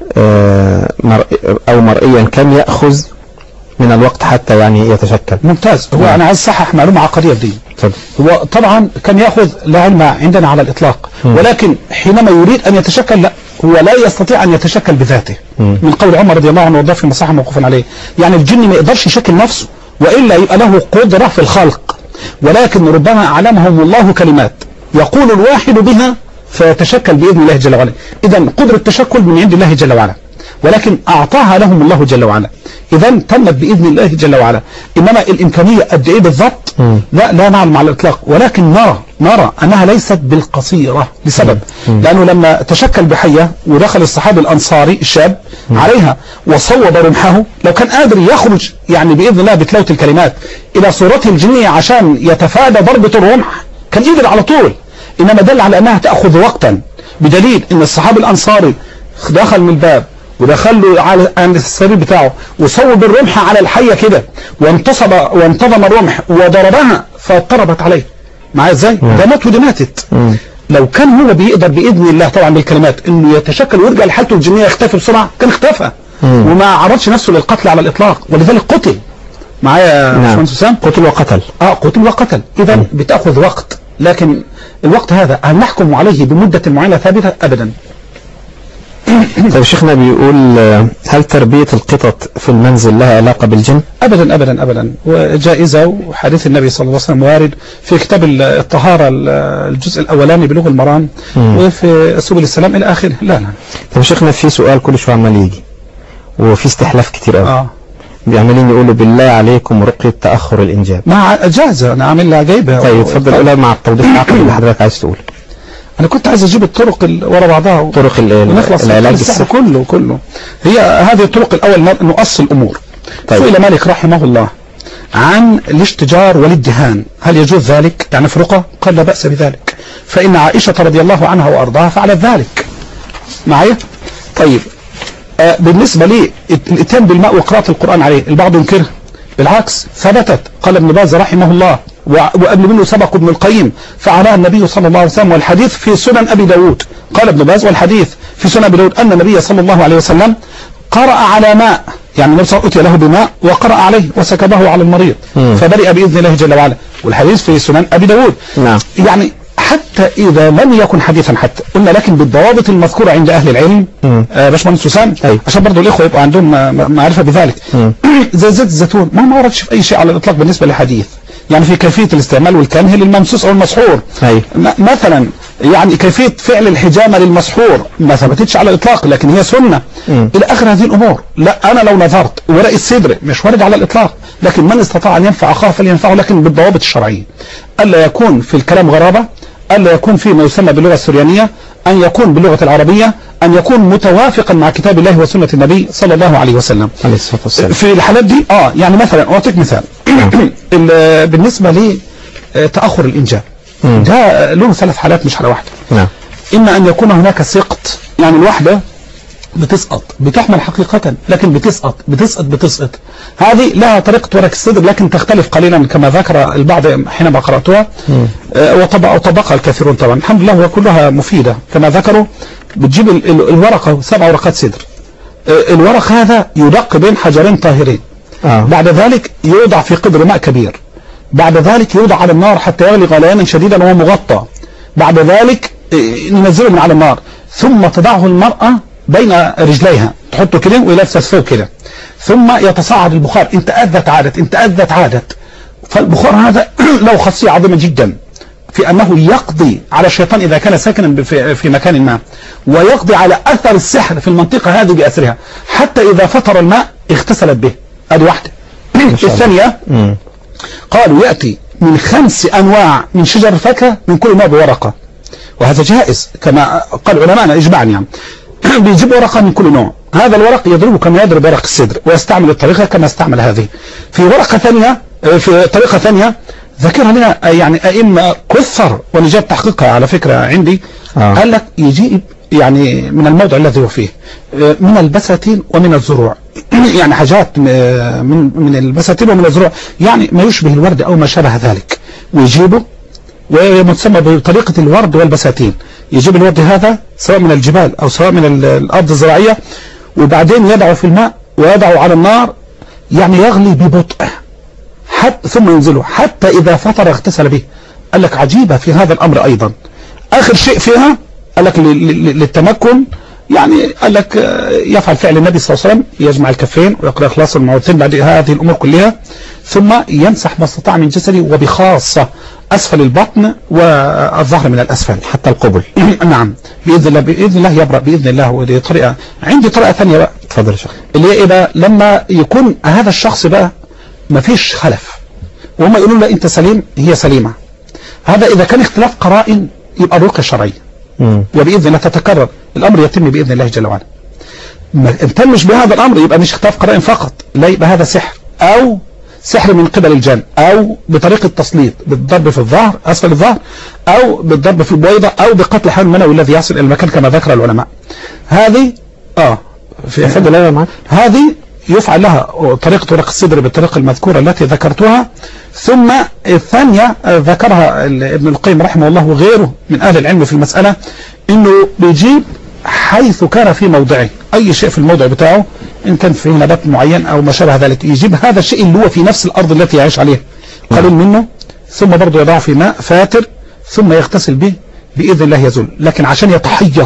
[SPEAKER 3] آه، مرئي أو مرئيا كم يأخذ من الوقت حتى يعني يتشكل؟
[SPEAKER 1] ممتاز. هو أنا عايز صحح معلومة عقدية دي.
[SPEAKER 3] تفضل.
[SPEAKER 1] هو طبعا كان يأخذ لا علم عندنا على الإطلاق،
[SPEAKER 3] مم.
[SPEAKER 1] ولكن حينما يريد أن يتشكل لا، هو لا يستطيع أن يتشكل بذاته.
[SPEAKER 3] مم.
[SPEAKER 1] من قول عمر رضي الله عنه وضع في المصحف موقوفا عليه، يعني الجن ما يقدرش يشكل نفسه وإلا يبقى له قدرة في الخلق، ولكن ربما أعلمهم الله كلمات يقول الواحد بها فيتشكل بإذن الله جل وعلا. إذا قدرة التشكل من عند الله جل وعلا، ولكن أعطاها لهم الله جل وعلا، إذا تمت بإذن الله جل وعلا. إنما الإمكانية قد إيه بالضبط
[SPEAKER 3] مم.
[SPEAKER 1] لا لا نعلم على الإطلاق، ولكن نرى نرى أنها ليست بالقصيرة لسبب.
[SPEAKER 3] مم.
[SPEAKER 1] لأنه لما تشكل بحية ودخل الصحابي الأنصاري الشاب مم. عليها وصوب رمحه، لو كان قادر يخرج يعني بإذن الله بتلاوة الكلمات إلى صورته الجنية عشان يتفادى ضربة الرمح كان يقدر على طول، إنما دل على أنها تأخذ وقتا، بدليل أن الصحابي الأنصاري دخل من الباب ودخل له على عند السرير بتاعه وصوب الرمح على الحية كده وانتصب وانتظم الرمح وضربها فاضطربت عليه. معايا ازاي؟ ده مات ودي ماتت.
[SPEAKER 3] مم.
[SPEAKER 1] لو كان هو بيقدر بإذن الله طبعا بالكلمات انه يتشكل ويرجع لحالته الجنية يختفي بسرعة كان اختفى. مم. وما عرضش نفسه للقتل على الإطلاق، ولذلك قتل. معايا
[SPEAKER 3] نعم.
[SPEAKER 1] حسام؟
[SPEAKER 3] قتل وقتل.
[SPEAKER 1] اه قتل وقتل. إذا بتأخذ وقت، لكن الوقت هذا هل نحكم عليه بمدة معينة ثابتة؟ أبدا.
[SPEAKER 3] طيب شيخنا بيقول هل تربية القطط في المنزل لها علاقة بالجن؟
[SPEAKER 1] أبدا أبدا أبدا، وجائزة، وحديث النبي صلى الله عليه وسلم وارد في كتاب الطهارة الجزء الأولاني بلوغ المرام مم. وفي سبل السلام إلى آخره. لا لا.
[SPEAKER 3] طيب شيخنا في سؤال كل شوية عمال يجي وفي استحلاف كتير قوي.
[SPEAKER 1] آه.
[SPEAKER 3] بيعملين يقولوا بالله عليكم رقية تأخر الإنجاب.
[SPEAKER 1] مع جاهزة أنا عامل لها جايبها.
[SPEAKER 3] طيب اتفضل قولها مع التوضيح العقلي اللي حضرتك عايز تقول.
[SPEAKER 1] أنا كنت عايز أجيب الطرق ورا بعضها،
[SPEAKER 3] طرق
[SPEAKER 1] ونخلص
[SPEAKER 3] العلاج
[SPEAKER 1] السحر كله كله. هي هذه الطرق الأول نقص الأمور. طيب. سئل مالك رحمه الله عن الاشتجار والادهان، هل يجوز ذلك؟ يعني فرقة؟ قال لا بأس بذلك، فإن عائشة رضي الله عنها وأرضاها فعلت ذلك. معايا؟ طيب آه بالنسبة لي الاتيان بالماء وقراءة القرآن عليه، البعض ينكره، بالعكس ثبتت، قال ابن باز رحمه الله وقبل منه سبق ابن القيم فعلها النبي صلى الله عليه وسلم، والحديث في سنن أبي داود. قال ابن باز والحديث في سنن أبي داود أن النبي صلى الله عليه وسلم قرأ على ماء، يعني النبي صلى الله عليه وسلم أتي له بماء وقرأ عليه وسكبه على المريض م. فبرئ بإذن الله جل وعلا، والحديث في سنن أبي داود. نعم. يعني حتى إذا لم يكن حديثا حتى قلنا لكن بالضوابط المذكورة عند أهل العلم آه باشمهندس حسام عشان برضه الإخوة يبقوا عندهم معرفة بذلك. زي زيت الزيتون ما ما وردش في أي شيء على الإطلاق بالنسبة لحديث، يعني في كيفية الاستعمال والكنه للممسوس أو المسحور. مثلا يعني كيفية فعل الحجامة للمسحور ما ثبتتش على الإطلاق، لكن هي سنة م. إلى آخر هذه الأمور. لا أنا لو نظرت ورق الصدر مش وارد على الإطلاق، لكن من استطاع أن ينفع أخاه فلينفعه، لكن بالضوابط الشرعية، ألا يكون في الكلام غرابة، ألا يكون فيه ما يسمى باللغة السريانية، أن يكون باللغة العربية، أن يكون متوافقا مع كتاب الله وسنة النبي صلى الله عليه وسلم. عليه الصلاة والسلام. في الحالات دي آه يعني مثلا أعطيك مثال بالنسبة لي تأخر الإنجاب ده له ثلاث حالات مش حالة واحدة. نعم. إما أن يكون هناك سقط، يعني الواحدة بتسقط بتحمل حقيقة لكن بتسقط بتسقط بتسقط هذه لها طريقة ورق الصدر لكن تختلف قليلا كما ذكر البعض حينما قرأتها وطبق وطبقها الكثيرون. طبعا الحمد لله وكلها مفيدة كما ذكروا. بتجيب الورقة سبع ورقات صدر، الورق هذا يدق بين حجرين طاهرين. آه. بعد ذلك يوضع في قدر ماء كبير، بعد ذلك يوضع على النار حتى يغلي غليانا شديدا وهو مغطى، بعد ذلك ننزله من على النار ثم تضعه المرأة بين رجليها تحطه كده ويلبس الثوب كده، ثم يتصاعد البخار انت أذت عادت انت أذت عادت. فالبخار هذا له خاصية عظيمة جدا في أنه يقضي على الشيطان إذا كان ساكنا في مكان ما، ويقضي على أثر السحر في المنطقة هذه بأثرها، حتى إذا فطر الماء اغتسلت به. هذه واحدة. الثانية قالوا يأتي من خمس أنواع من شجر الفاكهة من كل نوع بورقة، وهذا جائز كما قال علماءنا إجماعا، يعني بيجيب ورقة من كل نوع، هذا الورق يضربه كما يضرب ورق الصدر ويستعمل الطريقة كما استعمل هذه. في ورقة ثانية في طريقة ثانية ذكرها لنا يعني أئمة كثر ونجاب تحقيقها على فكرة عندي. آه. قال لك يجيب يعني من الموضع الذي هو فيه من البساتين ومن الزروع يعني حاجات من من البساتين ومن الزروع يعني ما يشبه الورد أو ما شابه ذلك، ويجيبه ومتسمى بطريقة الورد والبساتين. يجيب الورد هذا سواء من الجبال أو سواء من الأرض الزراعية، وبعدين يضعه في الماء ويضعه على النار يعني يغلي ببطء حتى ثم ينزله حتى إذا فطر اغتسل به. قال لك عجيبة في هذا الأمر أيضا. آخر شيء فيها قال لك للتمكن يعني قال لك يفعل فعل النبي صلى الله عليه وسلم، يجمع الكفين ويقرأ خلاص المعوذتين بعد هذه الأمور كلها، ثم يمسح ما استطاع من جسده وبخاصة أسفل البطن والظهر من الأسفل حتى القبل. نعم بإذن الله بإذن الله يبرأ بإذن الله. ودي طريقة. عندي طريقة ثانية بقى. تفضل يا شيخ. اللي هي إيه بقى؟ لما يكون هذا الشخص بقى ما فيش خلف وهم يقولون لا انت سليم، هي سليمة. هذا اذا كان اختلاف قرائن يبقى الرقية شرعية، وبإذن الله تتكرر الامر يتم بإذن الله جل وعلا. ما تمش بهذا الامر يبقى مش اختلاف قرائن فقط، لا يبقى هذا سحر، او سحر من قبل الجن، او بطريقة تسليط بالضرب في الظهر اسفل الظهر، او بالضرب في البويضة، او بقتل الحيوان المنوي الذي يصل الى المكان كما ذكر العلماء. هذه اه في احد لا هذه يفعل لها طريقة ورق الصدر بالطريقة المذكورة التي ذكرتها. ثم الثانية ذكرها ابن القيم رحمه الله وغيره من اهل العلم في المسألة، انه بيجيب حيث كان في موضعه اي شيء في الموضع بتاعه، ان كان في نبات معين او ما شابه ذلك، يجيب هذا الشيء اللي هو في نفس الارض التي يعيش عليها قليل منه، ثم برضه يضعه في ماء فاتر ثم يغتسل به بإذن الله يزول. لكن عشان يتحيط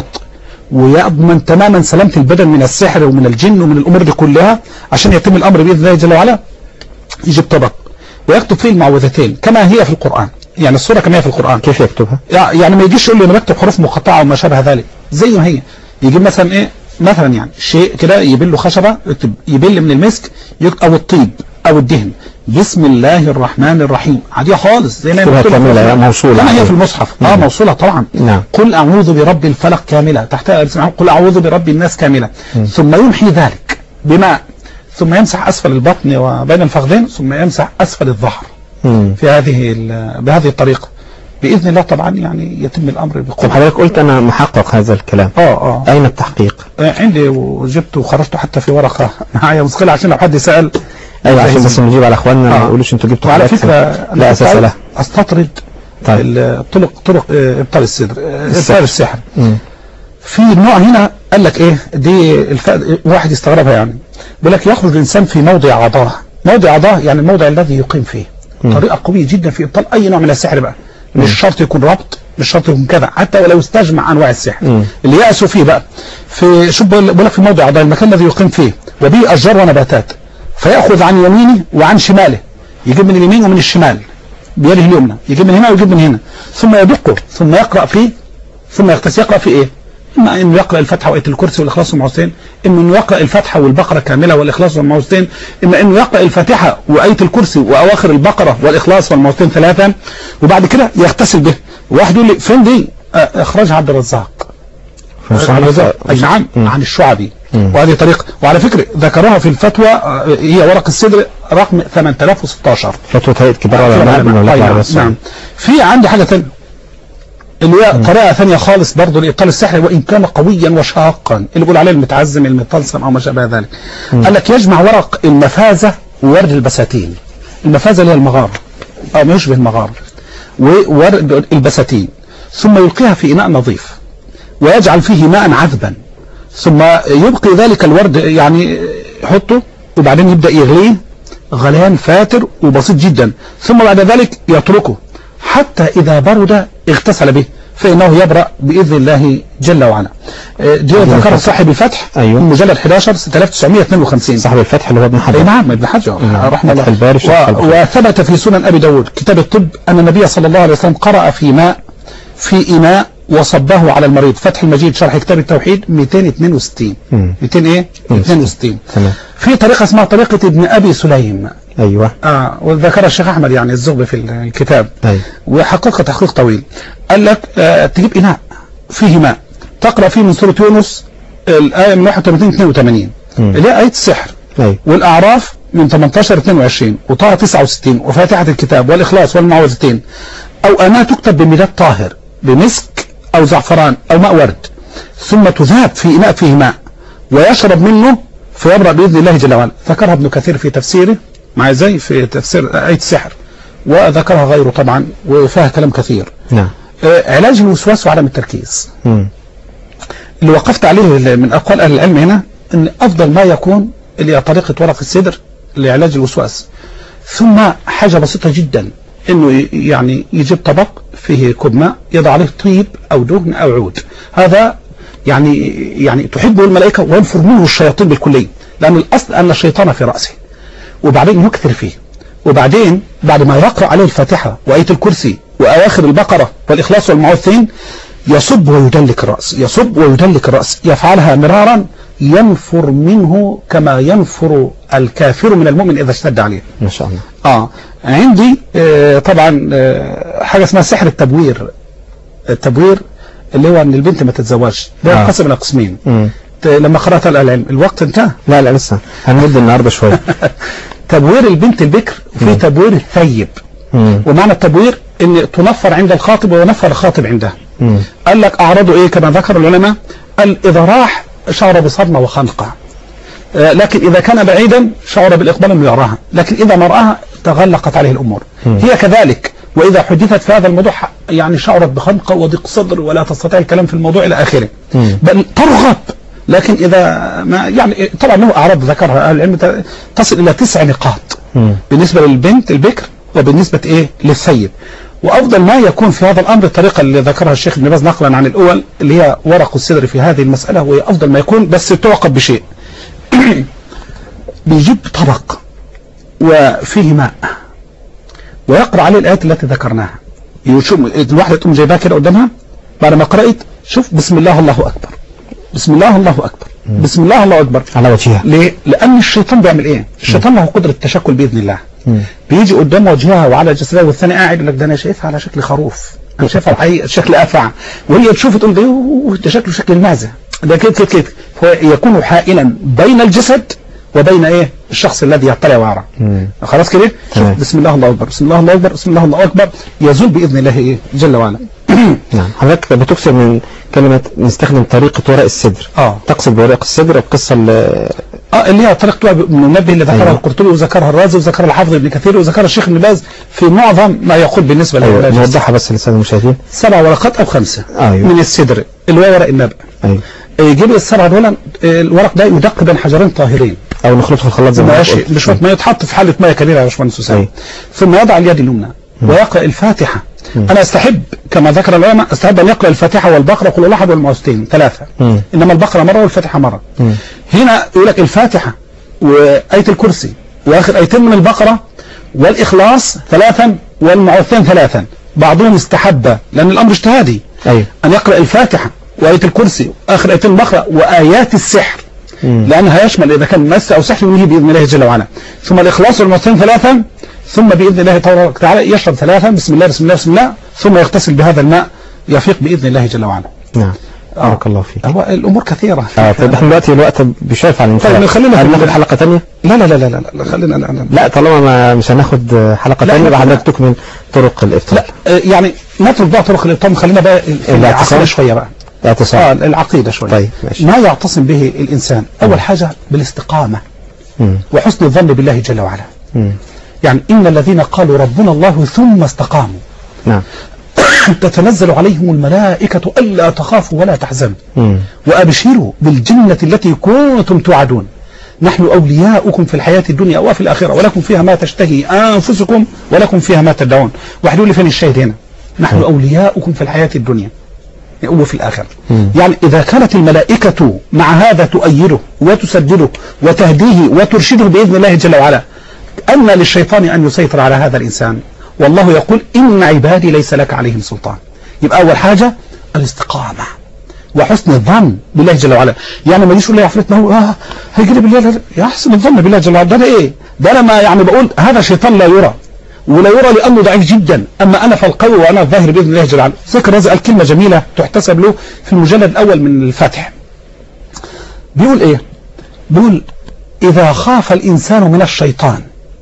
[SPEAKER 1] ويضمن تماما سلامة البدن من السحر ومن الجن ومن الامور دي كلها، عشان يتم الامر بإذن الله جل وعلا، يجيب طبق ويكتب فيه المعوذتين كما هي في القرآن، يعني الصورة كما هي في القرآن.
[SPEAKER 3] كيف يكتبها؟
[SPEAKER 1] يعني ما يجيش يقول لي انا بكتب حروف مقطعة وما شابه ذلك، زي ما هي يجيب مثلا ايه، مثلا يعني شيء كده يبل له خشبة، يبل من المسك او الطيب او الدهن، بسم الله الرحمن الرحيم، عادية خالص زي ما هي
[SPEAKER 3] كاملة موصولة
[SPEAKER 1] كما هي في المصحف. اه موصولة طبعا.
[SPEAKER 3] نعم.
[SPEAKER 1] قل اعوذ برب الفلق كاملة، تحتها قل اعوذ برب الناس كاملة. م. ثم يمحي ذلك بماء، ثم يمسح اسفل البطن وبين الفخذين، ثم يمسح اسفل الظهر م. في هذه بهذه الطريقة بإذن الله. طبعا يعني يتم الأمر بقوة.
[SPEAKER 3] طب حضرتك قلت أنا محقق هذا الكلام.
[SPEAKER 1] اه اه
[SPEAKER 3] أين التحقيق؟
[SPEAKER 1] آه عندي، وجبته وخرجته حتى في ورقة معايا مثقلة عشان لو حد سأل.
[SPEAKER 3] أيوة عشان بس نجيب على أخواننا ما يقولوش أنتوا جبتوا
[SPEAKER 1] على فكرة
[SPEAKER 3] لا أساس له.
[SPEAKER 1] أستطرد
[SPEAKER 3] طيب.
[SPEAKER 1] الطرق طرق إبطال الصدر، إبطال السحر.
[SPEAKER 3] م.
[SPEAKER 1] في نوع هنا قال لك إيه دي الف... واحد يستغربها، يعني بيقول لك يخرج الإنسان في موضع عضاه. موضع عضاه يعني الموضع الذي يقيم فيه. م. طريقة قوية جدا في إبطال أي نوع من السحر بقى. مش شرط يكون ربط، مش شرط يكون كذا، حتى ولو استجمع انواع السحر. م. اللي يأسوا فيه بقى في شو بقول لك في موضع عضاء المكان الذي يقيم فيه، وبه اشجار ونباتات، فيأخذ عن يمينه وعن شماله، يجيب من اليمين ومن الشمال بيده اليمنى، يجيب من هنا ويجيب من هنا، ثم يدقه، ثم يقرأ فيه، ثم يغتسل. يقرأ فيه ايه؟ اما انه يقرأ الفاتحة وآية الكرسي والإخلاص والمعوذتين، اما انه يقرأ الفاتحة والبقرة كاملة والإخلاص والمعوذتين، اما انه يقرأ الفاتحة وآية الكرسي وأواخر البقرة والإخلاص والمعوذتين ثلاثا، وبعد كده يغتسل به. واحد يقول لي فين دي؟ اخرجها عبد الرزاق. اي نعم عن الشعبي. مم. وهذه طريقة، وعلى فكرة ذكروها في الفتوى، هي ورق الصدر رقم ثمانية آلاف وستاشر،
[SPEAKER 3] فتوى هيئة كبار العلماء.
[SPEAKER 1] نعم. في عندي حاجة ثانية اللي هي طريقة ثانية خالص برضه لإبطال السحر، وإن كان قويا وشاقا، اللي بيقول عليه المتعزم المطلسم أو ما شابه ذلك. مم. قال لك يجمع ورق المفازة وورد البساتين. المفازة اللي هي المغار أو ما يشبه المغار، وورد البساتين، ثم يلقيها في إناء نظيف ويجعل فيه ماء عذبا، ثم يبقي ذلك الورد يعني يحطه، وبعدين يبدأ يغليه غليان فاتر وبسيط جدا، ثم بعد ذلك يتركه حتى إذا برد اغتسل به، فإنه يبرأ بإذن الله جل وعلا. دي ذكر صاحب الفتح.
[SPEAKER 3] أيوة.
[SPEAKER 1] مجلد إحدى عشر ستة آلاف وتسعمائة واثنين وخمسين.
[SPEAKER 3] صاحب الفتح اللي هو ابن حجر.
[SPEAKER 1] نعم ابن حجر رحمه الله.
[SPEAKER 3] الباري
[SPEAKER 1] و... وثبت في سنن أبي داود كتاب الطب أن النبي صلى الله عليه وسلم قرأ في ماء في إناء وصبه على المريض. فتح المجيد شرح كتاب التوحيد مئتين واثنين وستين. مئتين ايه؟ اثنين وستين.
[SPEAKER 3] تمام.
[SPEAKER 1] في طريقة اسمها طريقة ابن أبي سليم.
[SPEAKER 3] أيوة.
[SPEAKER 1] آه وذكر الشيخ أحمد يعني الزغبي في الكتاب.
[SPEAKER 3] أيوة.
[SPEAKER 1] وحقق تحقيق طويل. قال لك آه تجيب إناء فيه ماء، تقرأ فيه من سورة يونس الآية من واحد وثمانين اثنين وثمانين اللي هي آية السحر.
[SPEAKER 3] أيوة. والأعراف
[SPEAKER 1] من ثمانية عشر اثنين وعشرين وطه تسعة وستين وفاتحة الكتاب والإخلاص والمعوذتين، أو أنها تكتب بمداد طاهر بمسك أو زعفران أو ماء ورد، ثم تذاب في إناء فيه ماء ويشرب منه فيبرأ بإذن الله جل وعلا. ذكرها ابن كثير في تفسيره مع زي في تفسير آية السحر، وذكرها غيره طبعا وفيها كلام كثير.
[SPEAKER 3] نعم.
[SPEAKER 1] آه علاج الوسواس وعدم التركيز. م. اللي وقفت عليه من أقوال أهل العلم هنا أن أفضل ما يكون اللي هي طريقة ورق الصدر لعلاج الوسواس، ثم حاجة بسيطة جدا انه يعني يجيب طبق فيه كوب ماء يضع عليه طيب او دهن او عود، هذا يعني يعني تحبه الملائكة وينفر منه الشياطين بالكلية، لان الاصل ان الشيطان في رأسه، وبعدين يكثر فيه، وبعدين بعد ما يقرأ عليه الفاتحة وآية الكرسي واواخر البقرة والاخلاص والمعوذتين يسب ويدلك الرأس، يسب ويدلك الرأس، يفعلها مرارا ينفر منه كما ينفر الكافر من المؤمن إذا اشتد عليه.
[SPEAKER 3] ما شاء الله.
[SPEAKER 1] آه عندي آه طبعا آه حاجة اسمها سحر التبوير. التبوير اللي هو أن البنت ما تتزوجش، ده ينقسم إلى قسمين. لما قرأت العلم الوقت انتهى؟
[SPEAKER 3] لا لا لسه هنمد النهارده شوية.
[SPEAKER 1] تبوير البنت البكر وفي تبوير الثيب. مم. ومعنى التبوير ان تنفر عند الخاطب وينفر الخاطب عنده. مم. قال لك اعرضوا ايه كما ذكر العلماء؟ قال اذا راح شعر بصدمة وخنقة، آه لكن اذا كان بعيدا شعر بالاقبال انه يراها، لكن اذا ما رآها تغلقت عليه الامور. مم. هي كذلك، واذا حدثت في هذا الموضوع يعني شعرت بخنقة وضيق صدر ولا تستطيع الكلام في الموضوع الى اخره. مم. بل ترغب، لكن إذا ما يعني طبعا له أعراض ذكرها أهل العلم تصل إلى تسع نقاط م. بالنسبة للبنت البكر وبالنسبة إيه للثيب. وأفضل ما يكون في هذا الأمر الطريقة اللي ذكرها الشيخ ابن باز نقلا عن الأول اللي هي ورق الصدر في هذه المسألة، وهي أفضل ما يكون، بس توقف بشيء. بيجيب طبق وفيه ماء ويقرأ عليه الآيات التي ذكرناها. يشوف الواحدة تقوم جايبها كده قدامها بعد ما قرأت، شوف بسم الله الله أكبر، بسم الله الله أكبر، بسم الله الله أكبر
[SPEAKER 3] على وجهها.
[SPEAKER 1] ليه؟ لأن الشيطان بيعمل إيه؟ الشيطان له قدرة التشكل بإذن الله. مم. بيجي قدام وجهها وعلى جسدها، والثاني قاعد يقول لك ده أنا شايفها على شكل خروف، أنا شايفها على شكل أفعى، وهي تشوف تقول ده ده شكله شكل المعزة، ده كده كده كده. هو يكون حائلا بين الجسد وبين إيه؟ الشخص الذي يطلع ويرى. خلاص كده؟ بسم الله الله أكبر، بسم الله الله أكبر، بسم الله الله أكبر، يزول بإذن الله إيه؟ جل وعلا.
[SPEAKER 3] نعم. حضرتك بتكسر من كلمة نستخدم طريقة ورق الصدر. اه تقصد بورق الصدر القصة اللي
[SPEAKER 1] اه اللي هي طريقة من النبي اللي ذكرها القرطبي وذكرها الرازي وذكرها الحافظ ابن كثير وذكرها الشيخ ابن باز في معظم ما يقول بالنسبة
[SPEAKER 3] أيوة.
[SPEAKER 1] للعلاج.
[SPEAKER 3] نوضحها بس للسادة المشاهدين.
[SPEAKER 1] سبع ورقات أو خمسة
[SPEAKER 3] أيوة.
[SPEAKER 1] من الصدر اللي هو ورق النبأ. أيوة. يجيب السبعة دول، الورق ده يدق بين حجرين طاهرين
[SPEAKER 3] أو نخلط في الخلاط زي ما
[SPEAKER 1] ماشي بشوية ما يتحط في حالة ماء كبيرة يا باشمهندس أسامة. أيوة. ثم يضع اليد اليمنى ويقرأ الفاتحة. مم. أنا أستحب كما ذكر العلماء أستحب أن يقرأ الفاتحة والبقرة قل الله أحد والمعوذتين ثلاثة. مم. إنما البقرة مرة والفاتحة مرة. مم. هنا يقول لك الفاتحة وآية الكرسي وآخر آيتين من البقرة والإخلاص ثلاثا والمعوذتين ثلاثا. بعضهم استحب لأن الأمر اجتهادي. أيوه. أن يقرأ الفاتحة وآية الكرسي آخر آيتين البقرة وآيات السحر. مم. لأنها يشمل إذا كان مس أو سحر منه بإذن الله جل وعلا. ثم الإخلاص والمعوذتين ثلاثا، ثم بإذن الله تبارك وتعالى يشرب ثلاثا بسم الله بسم الله بسم الله، ثم يغتسل بهذا الماء يفيق بإذن الله جل وعلا.
[SPEAKER 3] نعم. بارك الله فيك.
[SPEAKER 1] هو الأمور كثيرة.
[SPEAKER 3] اه طيب احنا دلوقتي الوقت بيشرف على الانتهاء.
[SPEAKER 1] طيب خلينا
[SPEAKER 3] ناخد حلقة ثانية؟
[SPEAKER 1] لا لا لا لا لا خلينا لا لا
[SPEAKER 3] لا طالما ما مش هناخد حلقة ثانية بقى حضرتك تكمل طرق الإفطار.
[SPEAKER 1] لا يعني نترك بقى طرق الإفطار، خلينا بقى العقيدة شوية بقى.
[SPEAKER 3] الاعتصام.
[SPEAKER 1] اه العقيدة شوية.
[SPEAKER 3] طيب ماشي.
[SPEAKER 1] ما يعتصم به الإنسان أول حاجة بالاستقامة مم. وحسن الظن بالله جل وعلا. مم. يعني إن الذين قالوا ربنا الله ثم استقاموا. نعم. تتنزل عليهم الملائكة ألا تخافوا ولا تحزنوا وأبشروا بالجنة التي كنتم توعدون نحن أولياؤكم في الحياة الدنيا وفي الآخرة ولكم فيها ما تشتهي أنفسكم ولكم فيها ما تدعون. واحد يقول لي فين الشاهد هنا؟ نحن أولياؤكم في الحياة الدنيا وفي الآخرة. يعني إذا كانت الملائكة مع هذا تؤيده وتسدده وتهديه وترشده بإذن الله جل وعلا، أن للشيطان أن يسيطر على هذا الإنسان؟ والله يقول إن عبادي ليس لك عليهم سلطان. يبقى أول حاجة الاستقامة وحسن الظن بالله جل وعلا. يعني ما يجيش يقول لي يا عفريت ما هو اه هيجري بالله، يحسن الظن بالله جل وعلا. ده ايه؟ ده انا ما يعني بقول هذا شيطان لا يرى ولا يرى لأنه ضعيف جدا، أما أنا فالقوي وأنا الظاهر بإذن الله جل وعلا. ذكر هذا الكلمة جميلة تحتسب له في المجلد الأول من الفاتح. بيقول إيه؟ بيقول إذا خاف الإنسان من الشيطان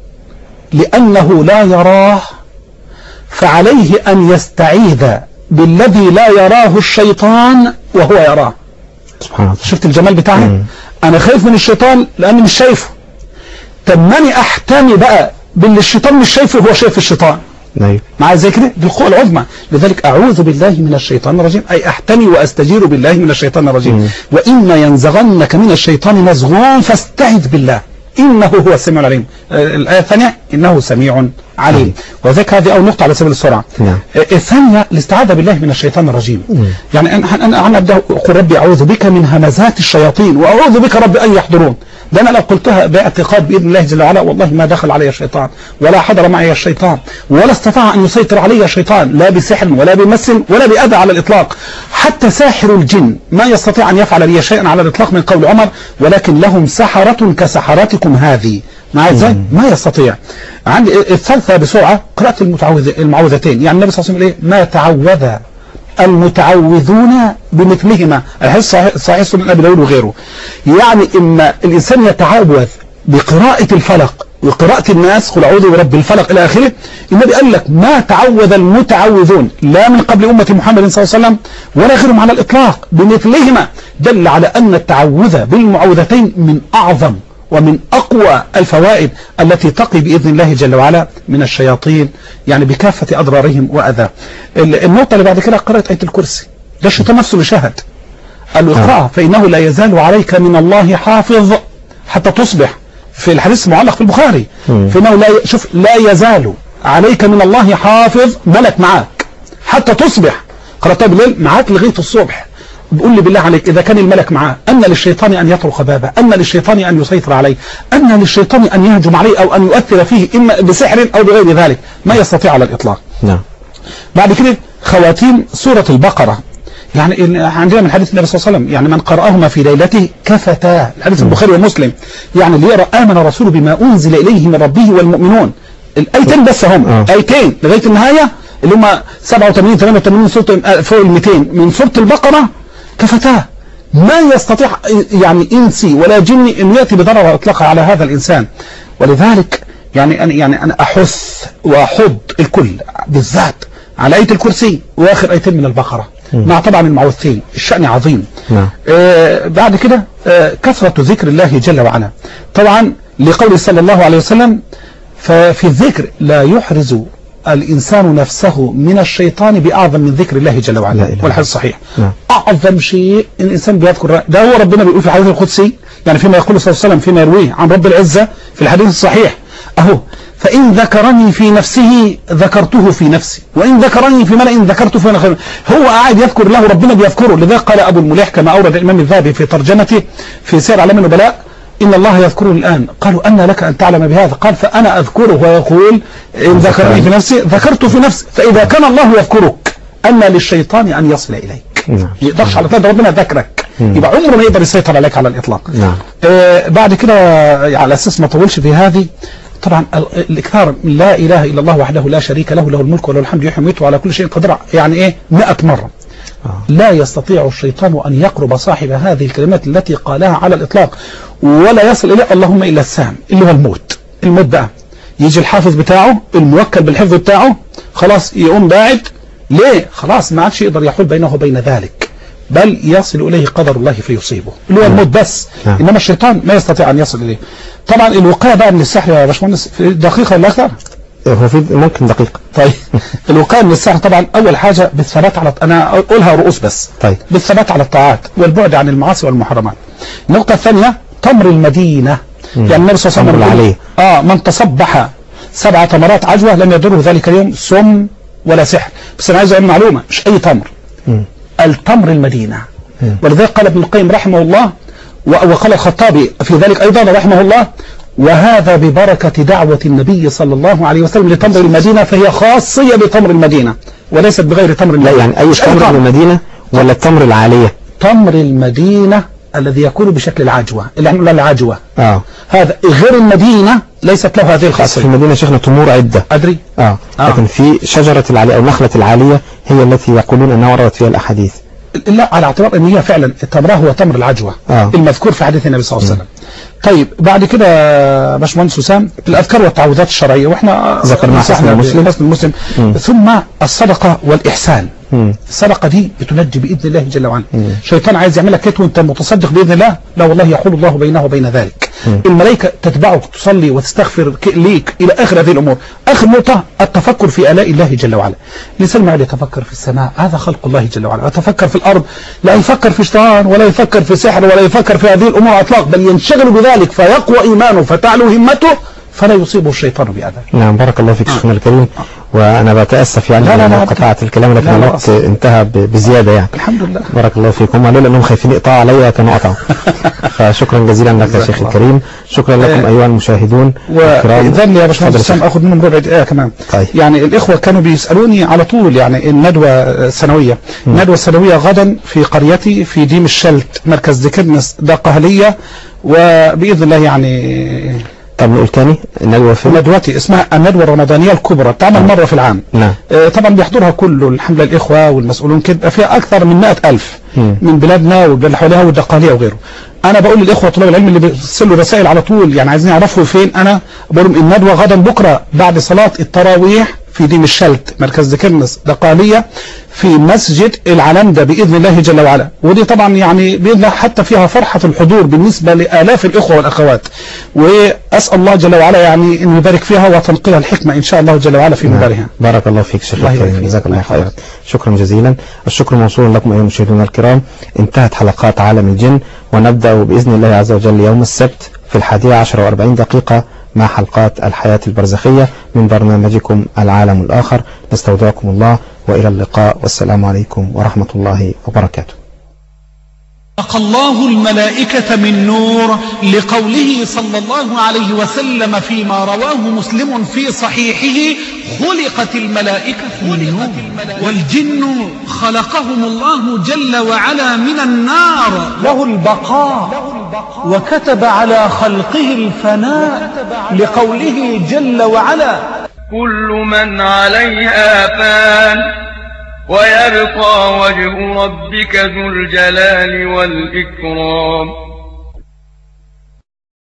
[SPEAKER 1] لأنه لا يراه فعليه أن يستعيذ بالذي لا يراه الشيطان وهو يراه. سبحان الله. شفت الجمال بتاعه؟ أنا خايف من الشيطان لأني مش شايفه. طب ماني أحتمي بقى باللي الشيطان مش شايفه وهو شايف الشيطان. نعم. مع زي كده بالقوة العظمى. لذلك أعوذ بالله من الشيطان الرجيم، أي أحتمي وأستجير بالله من الشيطان الرجيم. مم. وإما ينزغنك من الشيطان نزغ فاستعذ بالله إنه هو السميع العليم. الآية الثانية إنه سميع عليم. وذلك هذه أول نقطة على سبيل السرعة. نعم. الثانية الاستعاذة بالله من الشيطان الرجيم. مم. يعني أنا أنا أبدأ أقول ربي أعوذ بك من همزات الشياطين وأعوذ بك ربي أن يحضرون. ده أنا لو قلتها باعتقاد بإذن الله جل وعلا والله ما دخل علي الشيطان ولا حضر معي الشيطان ولا استطاع أن يسيطر علي الشيطان لا بسحر ولا بمس ولا بأذى على الإطلاق. حتى ساحر الجن ما يستطيع أن يفعل لي شيئا على الإطلاق من قول عمر ولكن لهم سحرة كسحراتكم هذه. معي ازاي؟ ما يستطيع. عندي الثالثة بسرعة قراءة المتعوذ المعوذتين. يعني النبي صلى الله عليه وسلم ما تعوذ المتعوذون بمثلهما. الحديث صحيح صحيح سنن ابي داود وغيره. يعني اما الانسان يتعوذ بقراءة الفلق وقراءة الناس قل اعوذ برب الفلق الى اخره. النبي قال لك ما تعوذ المتعوذون لا من قبل امة محمد صلى الله عليه وسلم ولا غيرهم على الاطلاق بمثلهما. دل على ان التعوذ بالمعوذتين من اعظم ومن أقوى الفوائد التي تقي بإذن الله جل وعلا من الشياطين يعني بكافة أضرارهم وأذى. النقطة اللي بعد كده قراءة آية الكرسي. ده الشيطان نفسه اللي شهد قال له اقرأها فإنه لا يزال عليك من الله حافظ حتى تصبح. في الحديث المعلق في البخاري فإنه لا ي... شوف لا يزال عليك من الله حافظ ملك معاك حتى تصبح. قرأتها بالليل معاك لغاية الصبح. بقول لي بالله عليك إذا كان الملك معاه أن للشيطان أن يطرق بابه أن للشيطان أن يسيطر عليه أن للشيطان أن يهجم عليه أو أن يؤثر فيه إما بسحر أو بغير ذلك ما يستطيع على الإطلاق. نعم. بعد كده خواتيم سورة البقرة. يعني عندنا من حديث النبي صلى الله عليه وسلم يعني من قرأهما في ليلته كفتاه. الحديث البخاري ومسلم. يعني اللي يرى آمن رسوله بما أنزل إليه من ربه والمؤمنون. الآيتين بس هم آه. آيتين لغاية النهاية اللي هم سبعة وثمانين ثمانية وثمانين سورة فوق ال مئتين من سورة البقرة كفتاه. ما يستطيع يعني إنسي ولا جني أن يأتي بضرر اطلقها على هذا الإنسان. ولذلك يعني أنا يعني أنا أحث وأحض الكل بالذات على آية الكرسي وآخر آيتين من البقرة م. مع طبعا المعوذتين. الشأن عظيم. آه بعد كده آه كثرة ذكر الله جل وعلا. طبعا لقوله صلى الله عليه وسلم ففي الذكر لا يحرز الإنسان نفسه من الشيطان بأعظم من ذكر الله جل وعلا. والحديث صحيح. لا. أعظم شيء الإنسان بيذكر ده هو ربنا بيقول في الحديث القدسي يعني فيما يقول صلى الله عليه وسلم فيما يرويه عن رب العزة في الحديث الصحيح أهو فإن ذكرني في نفسه ذكرته في نفسي وإن ذكرني في ملأ ذكرته في ملأ. هو قاعد يذكر الله ربنا بيذكره. لذلك قال أبو المليح كما أورد الإمام الذهبي في ترجمته في سير أعلام النبلاء إن الله يذكره الآن. قالوا أن لك أن تعلم بهذا؟ قال فأنا أذكره ويقول إن ذكرني في نفسي ذكرته في نفسي. فإذا كان الله يذكرك أن للشيطان أن يصل إليك ما يقدرش على طول ربنا ذكرك يبقى عمره ما يقدر يسيطر عليك على الإطلاق. آه بعد كده على أساس ما طولش في هذه طبعا الإكثار من لا إله إلا الله وحده لا شريك له له الملك وله الحمد يحيي ويميت وعلى كل شيء قدير. يعني إيه مئة مرة. لا يستطيع الشيطان أن يقرب صاحب هذه الكلمات التي قالها على الإطلاق ولا يصل إليه اللهم إلا السام اللي هو الموت. الموت بقى يجي الحافظ بتاعه الموكل بالحفظ بتاعه خلاص يقوم باعد ليه خلاص ما عادش يقدر يحول بينه وبين ذلك بل يصل إليه قدر الله فيصيبه اللي هو الموت بس. إنما الشيطان ما يستطيع أن يصل إليه. طبعا الوقاية بقى من السحر يا باشمهندس دقيقة ولا أكثر؟
[SPEAKER 3] هو في ممكن دقيقة.
[SPEAKER 1] طيب الوقاية من السحر طبعا أول حاجة بالثبات على أنا أقولها رؤوس بس. طيب بالثبات على الطاعات والبعد عن المعاصي والمحرمات. النقطة الثانية تمر المدينة. مم. يعني النبي صلى الله عليه وسلم آه من تصبح سبع تمرات عجوة لم يضره ذلك اليوم سم ولا سحر. بس أنا عايز أقول معلومة مش أي تمر. مم. التمر المدينة. مم. ولذلك قال ابن القيم رحمه الله وقال الخطابي في ذلك أيضا رحمه الله وهذا ببركة دعوة النبي صلى الله عليه وسلم لتمر المدينة فهي خاصية بتمر المدينة وليست بغير تمر المدينة.
[SPEAKER 3] لا يعني أي تمر المدينة ولا التمر العالية؟
[SPEAKER 1] تمر المدينة الذي يكون بشكل العجوة اللي احنا نقول العجوة. آه. هذا غير المدينة ليست له هذه الخاصية.
[SPEAKER 3] في المدينة شيخنا تمور عدة
[SPEAKER 1] أدري.
[SPEAKER 3] آه. آه. لكن في شجرة العالية أو نخلة العالية هي التي يقولون أنها وردت فيها الأحاديث.
[SPEAKER 1] لا على اعتبار ان هي فعلا التمره هو تمر العجوة آه. المذكور في حديث النبي صلى الله عليه وسلم. طيب بعد كده باشمهندس وسام الأذكار والتعوذات الشرعية واحنا
[SPEAKER 3] ذكرنا حسن المسلم.
[SPEAKER 1] المسلم. ثم الصدقة والإحسان. مم. الصدقة دي بتنجي بإذن الله جل وعلا. الشيطان عايز يعملك كده وانت متصدق بإذن الله لا والله يحول الله بينه وبين ذلك. مم. الملائكة تتبعك تصلي وتستغفر ليك إلى آخر هذه الأمور. آخر نقطة التفكر في آلاء الله جل وعلا. الإنسان ما يتفكر في السماء هذا خلق الله جل وعلا. يتفكر في الأرض لا يفكر في شيطان ولا يفكر في سحر ولا يفكر في هذه الأمور أطلاق بل ينشغل بذلك فيقوى إيمانه فتعلو همته فلا يصيبه الشيطان بأذى.
[SPEAKER 3] نعم بارك الله فيك شيخنا الكريم. وأنا بتأسف يعني
[SPEAKER 1] لا لا لا
[SPEAKER 3] قطعت الكلام لكن الوقت انتهى بزيادة يعني.
[SPEAKER 1] الحمد لله.
[SPEAKER 3] بارك الله فيكم. لولا أنهم خايفين يقطعوا عليا كانوا قطعوا. فشكرا جزيلا لك يا شيخ الكريم. شكرا لكم أيها المشاهدون الكرام.
[SPEAKER 1] وإذن يا باشمهندس حسام أخذ منهم ربع دقيقة كمان.
[SPEAKER 3] طيب.
[SPEAKER 1] يعني الإخوة كانوا بيسألوني على طول يعني الندوة السنوية. الندوة السنوية غدا في قريتي في ديم الشلت مركز ذكرنس دقهلية، وبإذن الله يعني.
[SPEAKER 3] طب نقول تاني الندوة في
[SPEAKER 1] ندوتي اسمها الندوة الرمضانية الكبرى، تعمل مرة في العام.
[SPEAKER 3] نعم.
[SPEAKER 1] آه طبعا بيحضرها كله الحمد لله الإخوة والمسؤولون كده، فيها أكثر من مئة ألف من بلادنا والبلاد اللي حواليها والدقهلية وغيره. أنا بقول للإخوة طلاب العلم اللي بيرسلوا رسائل على طول يعني عايزين يعرفوا فين، أنا بقول لهم الندوة غدا بكرة بعد صلاة التراويح في ديم الشلت مركز ذكرنس دقهلية في مسجد العلمدة بإذن الله جل وعلا. ودي طبعا يعني بإذن الله حتى فيها فرحة الحضور بالنسبة لآلاف الإخوة والأخوات، وأسأل الله جل وعلا يعني أن يبارك فيها وتنقلها الحكمة إن شاء الله جل وعلا في مبارها.
[SPEAKER 3] بارك الله فيك شيخ الكريم، جزاك الله خيرا. شكرا جزيلا. الشكر موصول لكم أيها المشاهدون الكرام. انتهت حلقات عالم الجن، ونبدأ بإذن الله عز وجل يوم السبت في الحادية عشر وأربعين دقيقة مع حلقات الحياة البرزخية من برنامجكم العالم الآخر. نستودعكم الله وإلى اللقاء، والسلام عليكم ورحمة الله وبركاته.
[SPEAKER 1] خلق الله الملائكة من نور لقوله صلى الله عليه وسلم فيما رواه مسلم في صحيحه: خلقت الملائكة من نور. والجن خلقهم الله جل وعلا من النار، له البقاء وكتب على خلقه الفناء لقوله جل وعلا:
[SPEAKER 2] كل من عليها فان ويبقى وجه ربك ذو الجلال والإكرام.